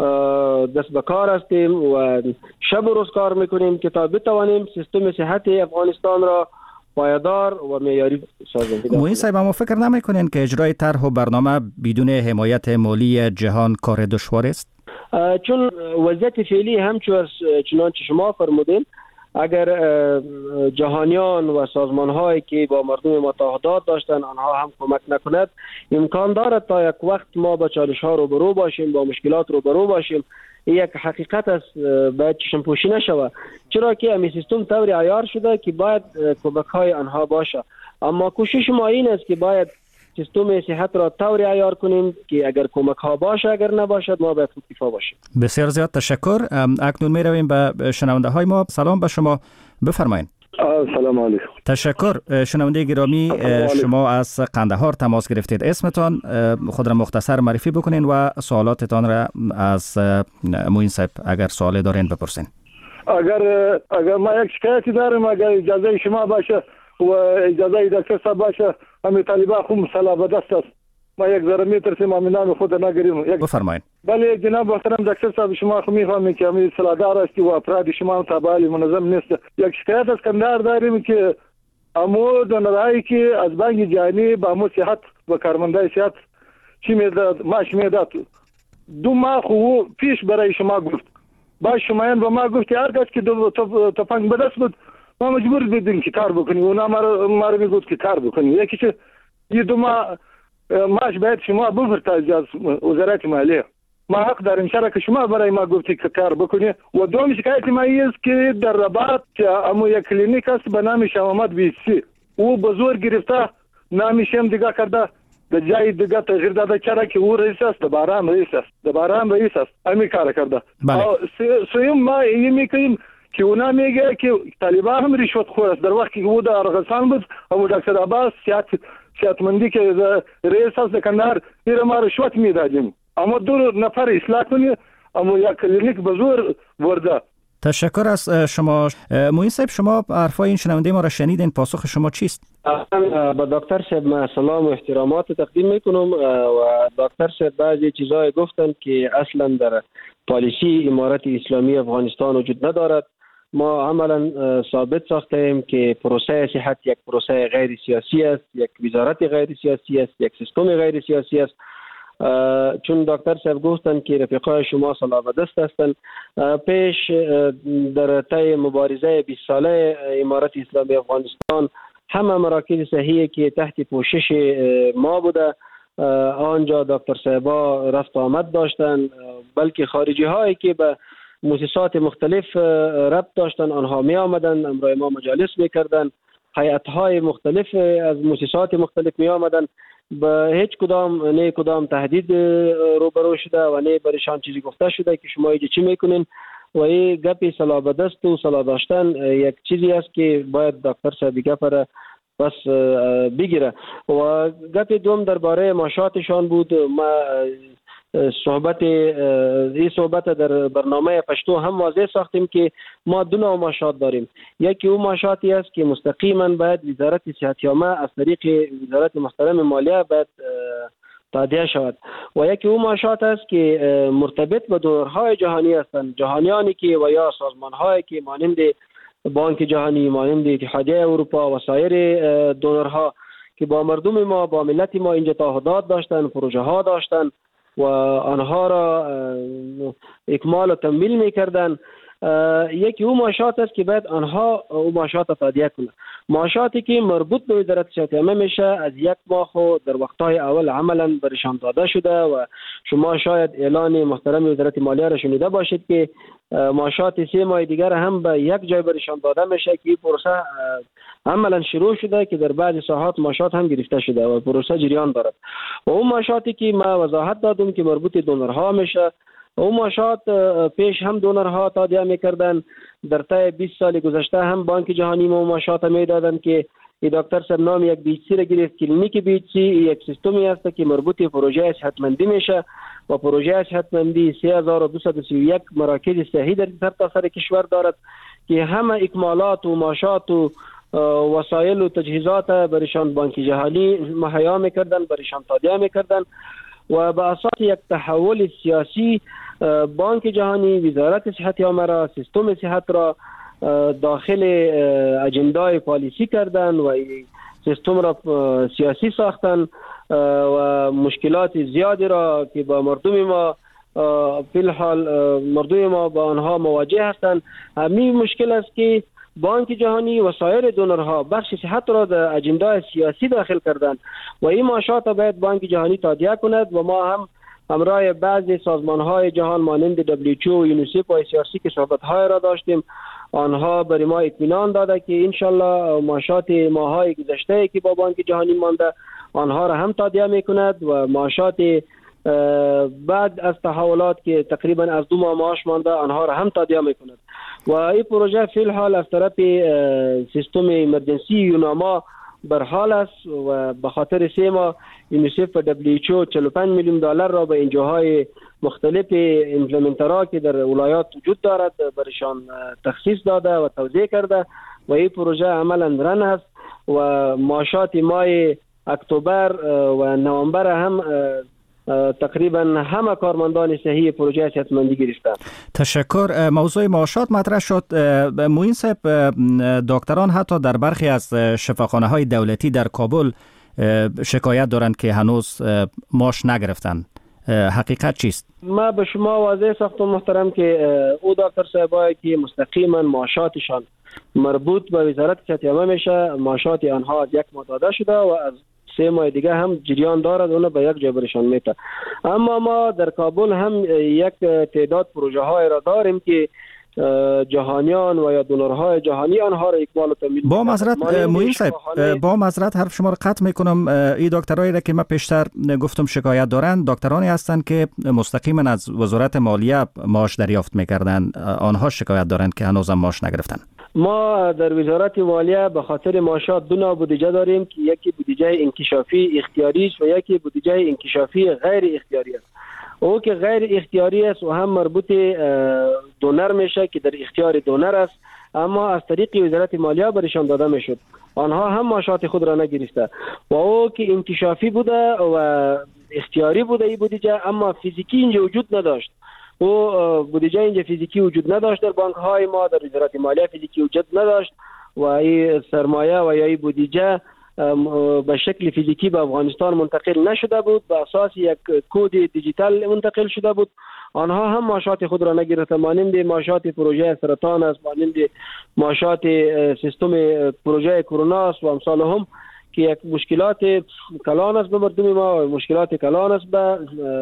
دست به کار هستیم و شب و روز کار میکنیم که تا بتوانیم سیستم صحت افغانستان را پایدار و معیاری سازیم. موین صاحب، ما فکر نمیکنین که اجرای طرح و برنامه بدون حمایت مالی جهان کار دشوار است؟ چون وضعیت فعلی چنانچه شما فرمودین، اگر جهانیان و سازمان هایی که با مردم ما تعهدات داشتن آنها هم کمک نکند، امکان دارد تا یک وقت ما با چالش ها روبرو باشیم، با مشکلات روبرو باشیم. یک حقیقت است، باید چشم پوشی نشود، چرا که همین سیستم طور عیار شده که باید کمک های آنها باشه. اما کوشش ما این است که باید سیستم صحت را طور عیار کنیم که اگر کمک ها باشه، اگر نباشد ما باید اکتفا باشیم. بسیار زیاد تشکر. اکنون می رویم به شنونده های ما. سلام به شما، بفرمایید. سلام علیکم. تشکر. شنونده گرامی، شما از قندهار تماس گرفتید. اسمتان خود را مختصر معرفی بکنین و سوالاتتان را از موین صاحب اگر سوالی دارین بپرسین. اگر ما یک شکایتی داریم، اگر اجازه شما باشه و اجازه دکتر صاحب باشه، همین طالبان خو مسئله به دست است، ما یک ذره میترسیم امینان خود نگیریم. بفرمایید. بله جناب محترم دکتر صاحب، شما خو میفهمید که همین سلادار است و افراد شما هم تابعی منظم نیست. یک شکایت از کندهار داریم که امو دونرایی که از بانک جهانی با امو صحت و کارمندای صحت چی میداد، ماش میداد، 2 ماه خو پیش برای شما گفت. با شما به ما گفت هر کس که تفنگ به دست بود ما مجبور بودیم که کار بکنیم. اونا ما رو میگفت که کار بکنیم. یکی چه یه 2 ماه ماش باید شما بفرستید از وزارت مالیه. ما حق داریم که شما برای ما گفتی که کار بکنی. و دوم شکایت ما است که در رباط امو یک کلینیک است به نام شمامت بیسی، او بزرگ گرفته نامشم دیگه کرده، در جای دیگه تغییر داده، چرا که او رئیس است، د باران رئیس است همین کار کرده. سویم ما این میکنیم که اونا میگه که طالبان هم رشوت خور است. در وقتی که او در ارغستان بود، ابو دکتر عباس سیادتمندی که رئیس است کندهار، این ما رشوت میدادیم. اما 2 نفر اصلاح کنی، اما یک کلینیک بزرگ ورده. تشکر از شما. موین صاحب، شما حرفای این شنونده ما را شنیدین، پاسخ شما چیست؟ با دکتر صاحب من سلام و احترامات تقدیم میکنم و دکتر صاحب بعضی چیزای گفتن که اصلا در پالیسی امارت اسلامی افغانستان وجود ندارد. ما عملا ثابت ساختیم که پروسه صحت یک پروسه غیر سیاسی است، یک وزارت غیر سیاسی است، یک سیستم غیر سیاسی است. چون دکتر صاحب گفتن که رفیقای شما سلا به دست هستند، پیش در طی مبارزه 20 ساله امارت اسلامی افغانستان همه مراکز صحیحی که تحت پوشش ما بوده، آنجا دکتر صاحبا رفت آمد داشتن، بلکه خارجی هایی که به مؤسسات مختلف ربط داشتن آنها می آمدن، امروز ما مجالس می کردن، هیئت های مختلف از مؤسسات مختلف می آمدن، به هیچ کدام تهدید روبرو شده و نه برشان چیزی گفته شده که شما اینجا چی میکنین. و این گپی سلا به دست و سلا داشتن یک چیزی است که باید دکتر صاحب گپ را بس بگیره. و گپ دوم درباره معاشاتشان بود. ما صحبت در برنامه پشتو هم واضح ساختیم که ما دو نوع ماشات داریم. یکی او ماشاتی است که مستقیما باید وزارت صحت عامه از طریق وزارت محترم مالیه باید تادیه شود و یکی او ماشات است که مرتبط به دونرهای جهانی هستند، جهانیانی که و یا سازمان‌هایی که مانند بانک جهانی، مانند اتحادیه اروپا و سایر دونرها که با مردم ما، با ملت ما اینجا تعهدات داشتن، پروژه ها داشتن و آنها را اکمال و تمویل میکردن. یکی او ماشات است که باید آنها او ماشات را تادیه کنند. ماشاتی که مربوط به وزارت صحت عامه میشه از یک ماه خود در وقتهای اول عملا برشان داده شده و شما شاید اعلان محترم وزارت مالیه را شنیده باشید که ماشات 3 ماه دیگر هم به یک جای برشان داده میشه که پروسه عملا شروع شده که در بعضی ساحات ماشات هم گرفته شده و پروسه جریان دارد. و اون ماشاتی که ما وضاحت دادم که مربوط دونرها میشه، اون ماشات پیش هم دونرها تادیه میکردن، در طی 20 سال گذشته هم بانک جهانی ما ماشات میدادن که دکتر صاحب نام یک بیچی را گرفت، کلینیک بیچی یک سیستمی است که مربوط پروژه صحتمندی میشه و پروژه صحتمندی 3231 مراکز صحی در سرتاسر کشور دارد که همه اکمالات و ماشات و وسایل و تجهیزات برشان بانک جهانی مهیا میکردن، برشان تادیه میکردن و به اساس یک تحول سیاسی بانک جهانی وزارت صحت عامه را، سیستم صحت را داخل اجندای پالیسی کردن و سیستم را سیاسی ساختن و مشکلات زیادی را که با مردم ما فی الحال مردم ما با آنها مواجه هستند. همین مشکل است که بانک جهانی و سایر دونرها بخش صحت را در اجندای سیاسی داخل کردند و این ماشات باید بانک جهانی تادیه کند و ما هم همراه بعضی سازمان‌های جهان مانند WHO و یونیسف و ICRC که صحبت‌های را داشتیم، آنها برای ما اطمینان داده که انشالله ماشات ماهای گذشته که با بانک جهانی مانده آنها را هم تادیه میکند و ماشات بعد از تحولات که تقریبا از 2 ماه معاش مانده آنها را هم تادیه میکند و این پروژه فی الحال از طرف سیستم امرجنسی یوناما بر حال است و به خاطر 3 ماه یونیسف و WHO 45 میلیون دلار را به اینجاهای مختلف ایمپلمنترها که در ولایات وجود دارد برشان تخصیص داده و توزیع کرده و این پروژه عملا رن است و معاشات ماه اکتبر و نوامبر هم تقریبا همه کارمندان صحی پروژه صحتمندی گرفتند. تشکر. موضوع معاشات مطرح شد. معین صاحب، دکتران حتی در برخی از شفاخانه‌های دولتی در کابل شکایت دارند که هنوز معاش نگرفتند. حقیقت چیست؟ ما به شما واضح ساختم محترم که او دکتر صاحبایی که مستقیما معاشاتشان مربوط به وزارت صحت عامه میشه، معاشات آنها یک ماه داده شده و از 3 ماه دیگه هم جریان دارد، اون به یک جای برشان میته. اما ما در کابل هم یک تعداد پروژه های را داریم که جهانیان و یا دونرهای جهانی آنها را اکمال و تمویل. با معذرت معین صاحب، با معذرت حرف شما را قطع میکنم. این دکترایی را که من پیشتر گفتم شکایت دارند، دکترانی هستند که مستقیما از وزارت مالیه معاش دریافت میکردند، آنها شکایت دارند که هنوز هم معاش نگرفتن. ما در وزارت مالیه به خاطر معاشات 2 نوع بودجه داریم که یکی بودجه انکشافی اختیاری است و یکی بودجه انکشافی غیر اختیاری است. او که غیر اختیاری است و هم مربوط دونر میشه که در اختیار دونر است، اما از طریق وزارت مالیه برشان داده میشد، آنها هم معاشات خود را نگرفته. و او که انکشافی بوده و اختیاری بوده این بودجه، اما فیزیکی اینجا وجود نداشت. او بودجه اینجا فیزیکی وجود نداشت، در بانک های ما در وزارت مالیه فیزیکی وجود نداشت و این سرمایه و یا این بودجه به شکل فیزیکی به افغانستان منتقل نشده بود، به اساس یک کد دیجیتال منتقل شده بود. آنها هم معاشات خود را نگرفتند، مانند معاشات پروژه سرطان است، مانند معاشات سیستم پروژه کرونا است و امثالهم که یک مشکلات کلان است به مردم ما، مشکلات کلان است به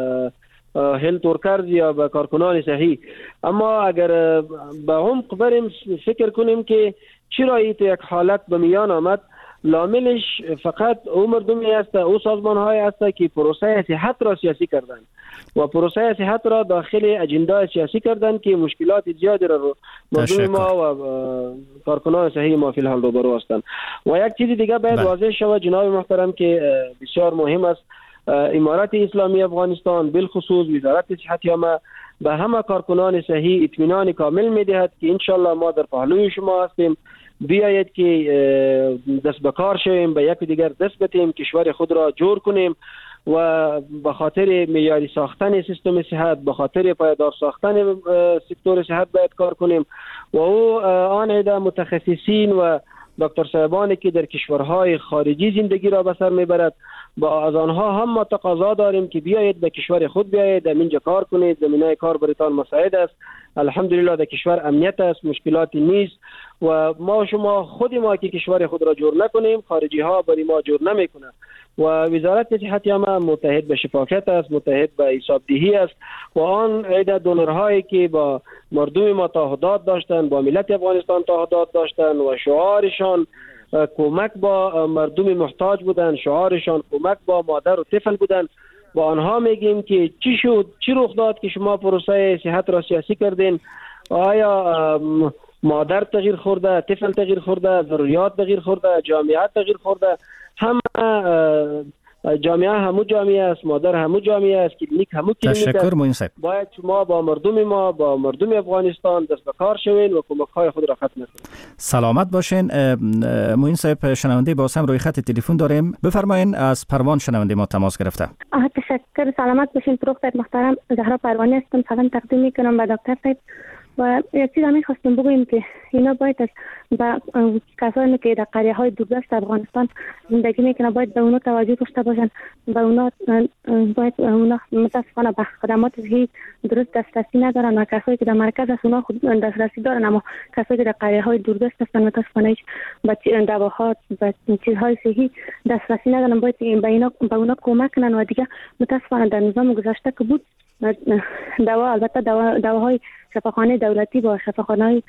هلت ورکرز یا به کارکنان صحی. اما اگر به عمق بریم فکر کنیم که چرا این یک حالت به میان آمد، لاملش فقط او مردمی است، او سازمان های است که پروسه صحت را سیاسی کردند و پروسه صحت را داخل اجنده سیاسی کردند که مشکلات زیادی را مردم ما و کارکنان صحی ما فی الحال روبرو هستند. و یک چیز دیگه باید واضح شود جناب محترم که بسیار مهم است، امارت اسلامی افغانستان بالخصوص وزارت صحت عامه به همه کارکنان صحی اطمینان کامل میدهد که انشالله ما در پهلوی شما هستیم. بیایید که دست به کار شویم، به یک دیگر دست بتیم، کشور خود را جور کنیم و به خاطر معیاری ساختن سیستم صحت، به خاطر پایدار ساختن سکتور صحت باید کار کنیم و او آن عده متخصصین و دکتر صاحبانی که در کشورهای خارجی زندگی را به سر میبرد با از آنها هم ما تقاضا داریم که بیایید به کشور خود بیایید، اینجا کار کنید، زمینه کار برایتان مساعد است. الحمدلله در کشور امنیت است، مشکلاتی نیست و ما شما خود ما که کشور خود را جور نکنیم خارجی ها برای ما جور نمیکنند و وزارت صحت عامه متحد به شفافیت است، متحد به حسابدهی است و آن عده دونرهایی که با مردم ما تعهدات داشتند، با ملت افغانستان تعهدات داشتند و شعارشان کمک با مردم محتاج بودند، شعارشان کمک با مادر و طفل بودند. با آنها میگیم که چی شد، چی رخ داد که شما پروسه صحت را سیاسی کردین؟ آیا مادر تغییر خورده، طفل تغییر خورده، ضروریات تغییر خورده، جامعه تغییر خورده؟ همه جامعه همو جامعه است، مادر همو جامعه است، کلینیک همو کلینیک است. تشکر معین صاحب. باید شما با مردم افغانستان دست به کار شوین و کمک‌های خود را ختم کنید. سلامت باشین. معین صاحب شنونده باز هم روی خط تلفن داریم، بفرمایین. از پروان شنونده ما تماس گرفته. تشکر. سلامت باشین. پروفسور محترم، زهرا پروانی هستم. سلام تقدیم میکنم به دکتر صاحب و یک چیز هم خواستم بگویم که اینا باید از با کسانی که در قریه های دوردست افغانستان زندگی میکنن باید به اونا توجه داشته باشن، به اونا باید اونا متاسفانه به خدمات صحی درست دسترسی ندارن و کسایی که در مرکز است اونا خود دسترسی دارن اما کسایی که در قریه های دوردست هستن متاسفانه به دواها به چیزهای صحی دسترسی ندارن. باید به اونا کمک کنن و دیگه متاسفانه در نظام گذشته که بود البته دواهای شفاخانه دولتی با شفاخانه‌های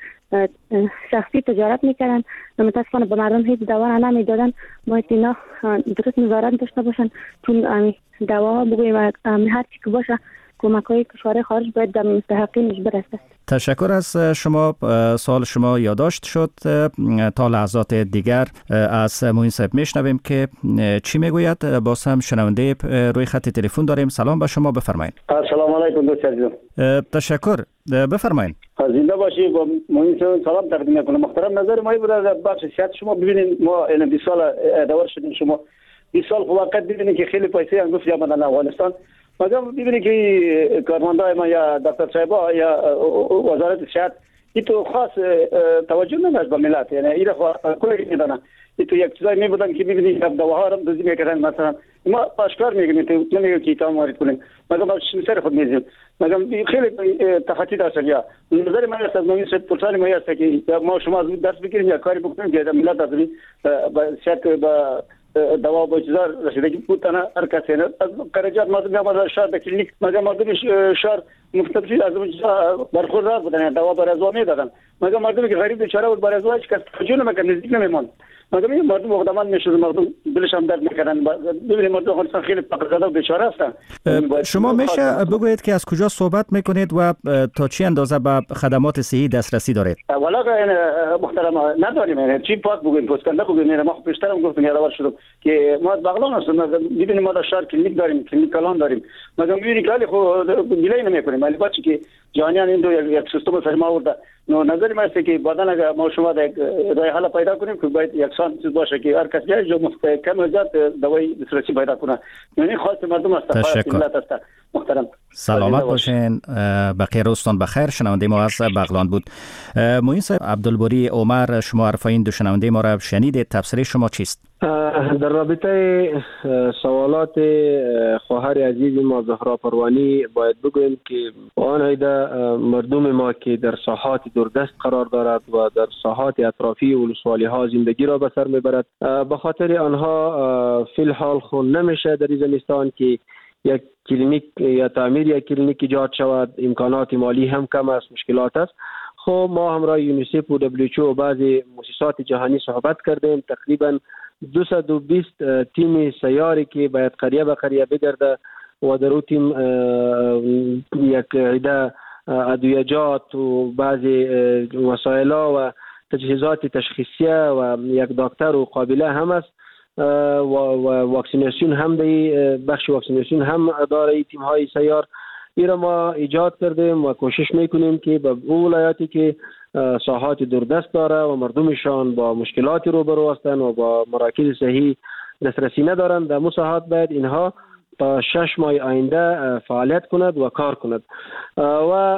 شخصی تجارت میکردن و متاسفانه به مردم هیچ دوا نمیدادن. باید اینا درست نظارت داشته باشن چون دواها بگویم هر چی که باشه کمک‌های کشور خارج باید در مستحقینش برسه. تشکر از شما. سوال شما یادداشت شد. تا لحظات دیگر از معین صاحب میشنویم که چی میگوید. باز هم شنونده روی خط تلفن داریم. سلام به شما، بفرمایید. سلام علیکم دوست عزیزم. تشکر، بفرمایید. زنده باشی. با معین صاحب سلام تقدیم میکنم. محترم، نظر ما بود از بخش صحت شما ببینید ما این 20 سال دور شدیم، شما 20 سال وقت ببینید که خیلی پیسه انگفت آمدن افغانستان. مثلا ببینید که کارمندای ما یا دکتر صاحبا یا وزارت صحت این تو خاص توجه نداشت به ملت، یعنی این را کلی میدونن. این تو یک چیزایی میبودن که ببینید دواها را دوزی میکردن. مثلا ما پاشکار میگیم تو نمیگیم که تمام وارد کنیم، مثلا ما سر خود میزیم. مثلا خیلی تفاوتی داشت. یا نظر من است از نوین صد پرسان ما است که ما شما درس بگیریم یا کاری بکنیم که ملت از به صحت با دوا با چیزا رسیدگی بودن هر کسی نه از قرجات ما شهر به کلینیک مردم شهر مفتبشی از اونجا برخوردار بودن، دوا برای ازوا میدادن. مردم که غریب بیچاره بود برای ازوا هیچ کس توجه نمیکرد، نزدیک نمیموند. مردم مقدمان میشد، مردم دلش هم درد میکردن. ببینید مردم افغانستان خیلی فقیرزاده و بیچاره هستن. شما میشه بگویید که از کجا صحبت میکنید و تا چه اندازه به خدمات صحی دسترسی دارید؟ والا محترم نداریم، چی پاک بگویم پوسکنده بگویم. ما پیشترم گفتم یادآور شدم که ما بغلان هستیم. ببینید ما در شهر کلینیک داریم، کلینیک کلان داریم. مثلا ببینید که خود گله نمیکنیم، ولی باشه که جهانیان این دو یک سیستم سر ما آورده. نظر ما است که بعدا اگر ما شما یک راه حل پیدا کنیم که باید یکسان چیز باشه که هر کس جای جو کم و زیاد دوای دسترسی پیدا کنه. یعنی خاص مردم است. تشکر. محترم. سلامت باشین. بقیه روزتان بخیر. شنونده ما از بغلان بود. معین صاحب، عبدالباری عمر، شما حرفای دو شنونده ما را شنیدید. تفسیر شما چیست؟ در رابطه سوالات خواهر عزیز ما زهرا پروانی باید بگویم که آن عده مردم ما که در ساحات دوردست قرار دارد و در ساحات اطرافی ولسوالی ها زندگی را به سر میبرد، به خاطر آنها فی الحال خون نمیشه در زمستان که یک کلینیک یا تعمیر یک کلینیک ایجاد شود. امکانات مالی هم کم است، مشکلات است. خب ما همراه یونیسف و WHO و بعضی مؤسسات جهانی صحبت کردیم. تقریبا 220 تیم سیاری که باید قریه به قریه بگرده و در اون تیم یک عده ادویجات و بعضی وسایل و تجهیزات تشخیصیه و یک دکتر و قابله هم است و واکسیناسیون هم به بخش واکسیناسیون هم داره تیم های سیار. این را ما ایجاد کردیم و کوشش میکنیم که به ولایاتی که ساحات دوردست داره و مردمشان با مشکلات روبرو هستند و با مراکز صحی دسترسی ندارند، در مساحات باید اینها تا 6 ماه آینده فعالیت کند و کار کند. و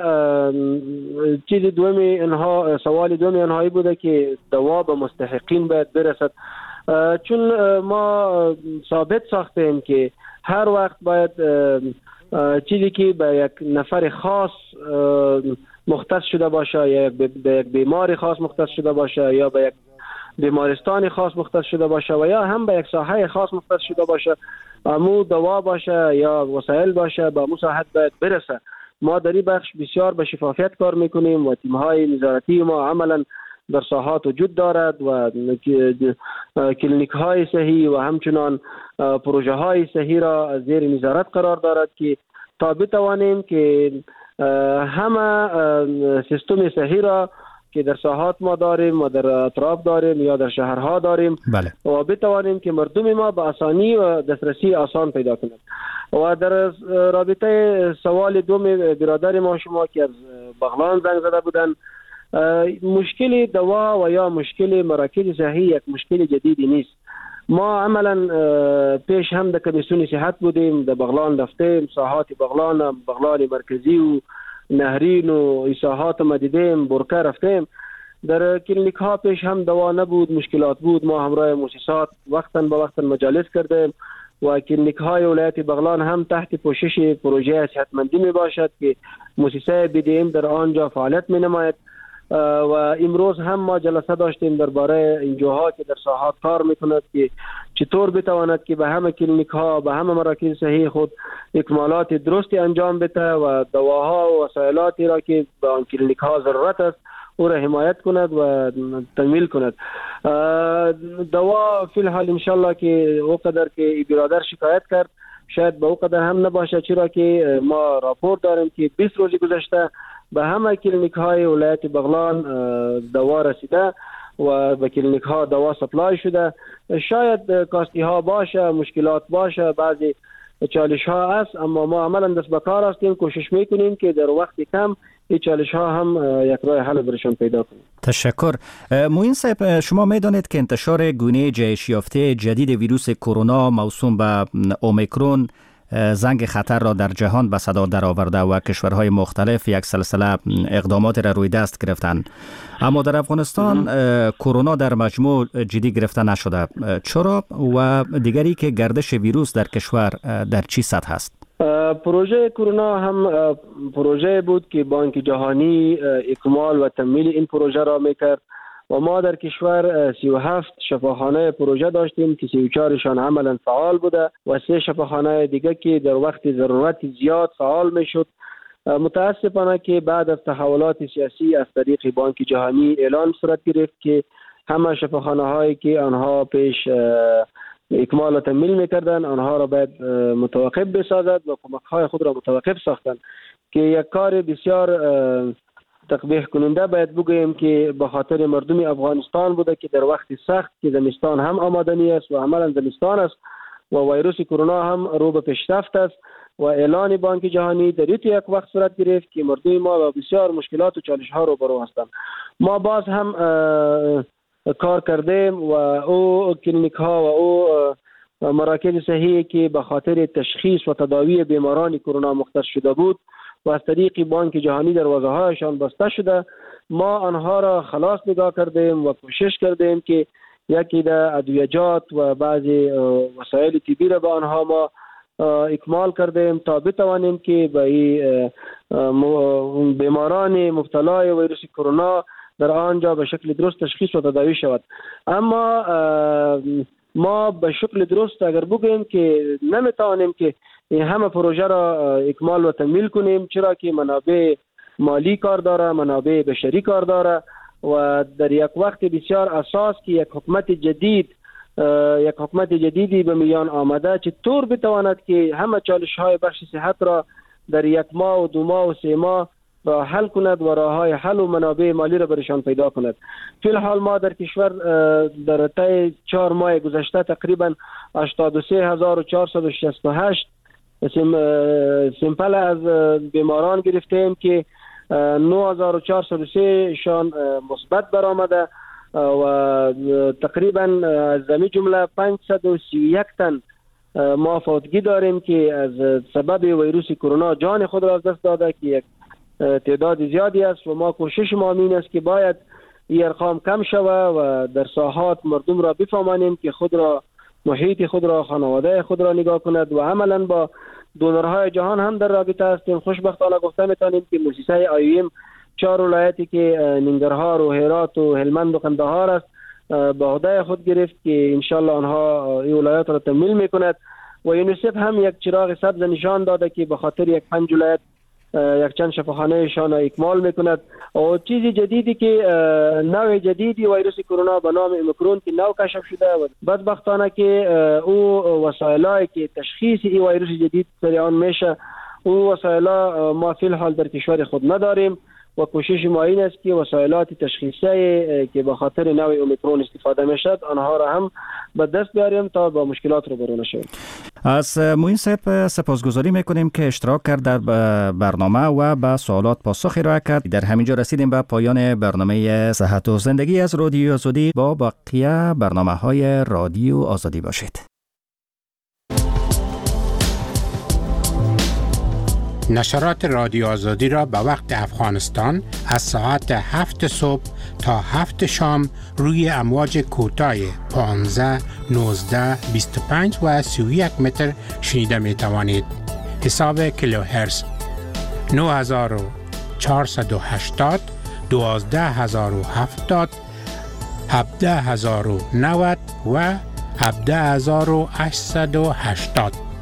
چیز دومی اینها، سوال دومی اینهایی بوده که دوا به مستحقین باید برسد، چون ما ثابت ساختیم که هر وقت باید چیزی که به یک نفر خاص مختص شده باشه یا به یک بیمار خاص مختص شده باشه یا به یک بیمارستان خاص مختص شده باشه و یا هم به یک ساحه خاص مختص شده باشه، امو دوا باشه یا وسایل باشه، به مو ساحت باید برسه. ما در این بخش بسیار به شفافیت کار میکنیم و تیم‌های نظارتی ما عملا در ساحات وجود دارد و کلینیک های صحی و همچنان پروژه های صحی را زیر نظارت قرار دارد که تا بتوانیم که همه سیستم صحی را که در ساحات ما داریم و در اطراف داریم یا در شهرها داریم و بتوانیم که مردم ما به آسانی و دسترسی آسان پیدا کنند. و در رابطه سوال دوم برادر ما شما که از بغلان زنگ زده بودن، مشکل دوا و یا مشکل مراکز صحی یک مشکل جدیدی نیست. ما عملا پیش هم در کمیسیون صحت بودیم، در بغلان رفتیم، ساحات بغلان مرکزی و نهرین و ساحات ما دیدیم، برکه رفتیم. در کلینیک ها پیش هم دوا نبود، مشکلات بود. ما همراه مؤسسات وقتا به وقتا مجالس کردیم و کلینیک های ولایت بغلان هم تحت پوشش پروژه صحتمندی می باشد که مؤسسه BDM در آنجا فعالیت می نماید. و امروز هم ما جلسه داشتیم درباره انجوها که در ساحات کار میکند که چطور بتواند که به همه کلینیک ها، به همه مراکز صحی خود اکمالات درستی انجام بده و دواها و وسایلاتی را که به آن کلینیک ها ضرورت است او را حمایت کند و تمویل کند. دوا فی الحال انشالله که او قدر که برادر شکایت کرد شاید به او قدر هم نباشه، چرا که ما راپور داریم که 20 روز گذشته به همه کلینیک های ولایت بغلان دوا رسیده و به کلینیک ها دوا سپلای شده. شاید کاستی ها باشه، مشکلات باشه، بعضی چالش ها است، اما ما عملا دست به کار هستیم، کوشش میکنیم که در وقت کم این چالش ها هم یک راه حل برشان پیدا کنیم. تشکر. معین صاحب، شما میدانید که انتشار گونه جهش یافته جدید ویروس کرونا موسوم به اومیکرون زنگ خطر را در جهان به صدا درآورده و کشورهای مختلف یک سلسله اقدامات را روی دست گرفتند، اما در افغانستان کرونا در مجموع جدی گرفته نشده. چرا؟ و دیگری که گردش ویروس در کشور در چی سطح است؟ پروژه کرونا هم پروژه بود که بانک جهانی اکمال و تمویل این پروژه را میکرد و ما در کشور 37 شفاخانه پروژه داشتیم که 34شان عملا فعال بوده و 3 شفاخانه دیگه که در وقت ضرورت زیاد فعال میشد. متاسفانه که بعد از تحولات سیاسی از طریق بانک جهانی اعلان صورت گرفت که همه شفاخانه هایی که آنها پیش اکمال و تمویل میکردن آنها را باید متوقف بسازد و کمک های خود را متوقف ساختن، که یک کار بسیار تقبیح کننده باید بگوییم که به خاطر مردم افغانستان بوده که در وقت سخت که زمستان هم آمادنی است و عملا زمستان است و ویروس کرونا هم رو به پیشرفت است و اعلان بانک جهانی در یک وقت صورت گرفت که مردم ما با بسیار مشکلات و چالش ها روبرو هستند. ما باز هم کار کردیم و او کلینیک ها و او مراکز صحی که به خاطر تشخیص و تداوی بیماران کرونا مختص شده بود و از طریق بانک جهانی دروازه هایشان بسته شده، ما آنها را خلاص نگاه کردیم و کوشش کردیم که یکی در ادویجات و بعضی وسایل طبی را به آنها ما اکمال کردیم تا بتوانیم که به بیماران مبتلای ویروس کرونا در آنجا به شکل درست تشخیص و تداوی شود. اما ما به شکل درست اگر بگوییم که نمیتوانیم که این همه پروژه را اکمال و تمویل کنیم، چرا که منابع مالی کار داره، منابع بشری کار داره و در یک وقت بسیار اساس که یک حکومت جدیدی به میان آمده چطور بتواند که همه چالش های بخش صحت را در 1 ماه و 2 ماه و 3 ماه راه حل کند و راههای حل و منابع مالی را برشان پیدا کند. فی الحال ما در کشور در طی 4 ماه گذشته تقریبا 83468 سیمپل از بیماران گرفتیم که 9403 شان مثبت برآمده و تقریبا از این جمله 531 تن ما فوتگی داریم که از سبب ویروس کرونا جان خود را از دست داده که یک تعداد زیادی است و ما کوشش ما این است که باید این ارقام کم شود و در ساحات مردم را بفهمانیم که خود را محیط خود را خانواده خود را نگاه کند و عملا با دونرهای جهان هم در رابطه هستیم. خوشبختانه گفته میتونیم که مؤسسه IOM 4 ولایتی که ننگرهار و هرات و هلمند و قندهار است به عهده خود گرفت که انشالله آنها این ولایات را تمویل میکند و یونیسف هم یک چراغ سبز نشان داده که به خاطر یک 5 ولایت یک چند شفاخانه شان اکمال میکند. و چیزی جدیدی که نوع جدیدی ویروس کرونا به نام اومیکرون که نو کشف شده و بدبختانه که او وسایلی که تشخیص این ویروس جدید در آن میشه او وسایل ما فی الحال در کشور خود نداریم و کوشش ما این است که وسایلات تشخیصی که به خاطر نوع اومیکرون استفاده میشد آنها را هم به دست بیاریم تا با مشکلات روبرو نشویم. از موین صاحب سپاسگزاری میکنیم که اشتراک کرد در برنامه و به سوالات پاسخ ارائه کرد. در همینجا رسیدیم به پایان برنامه صحت و زندگی از رادیو آزادی. با بقیه برنامه‌های رادیو آزادی باشید. نشرات رادیو آزادی را به وقت افغانستان از ساعت 7 صبح تا 7 شام روی امواج کوتاه 15, 19, 25 و 31 متر شنیده می توانید. حساب کیلوهرتز 9480, 12070, 17090 و 17880.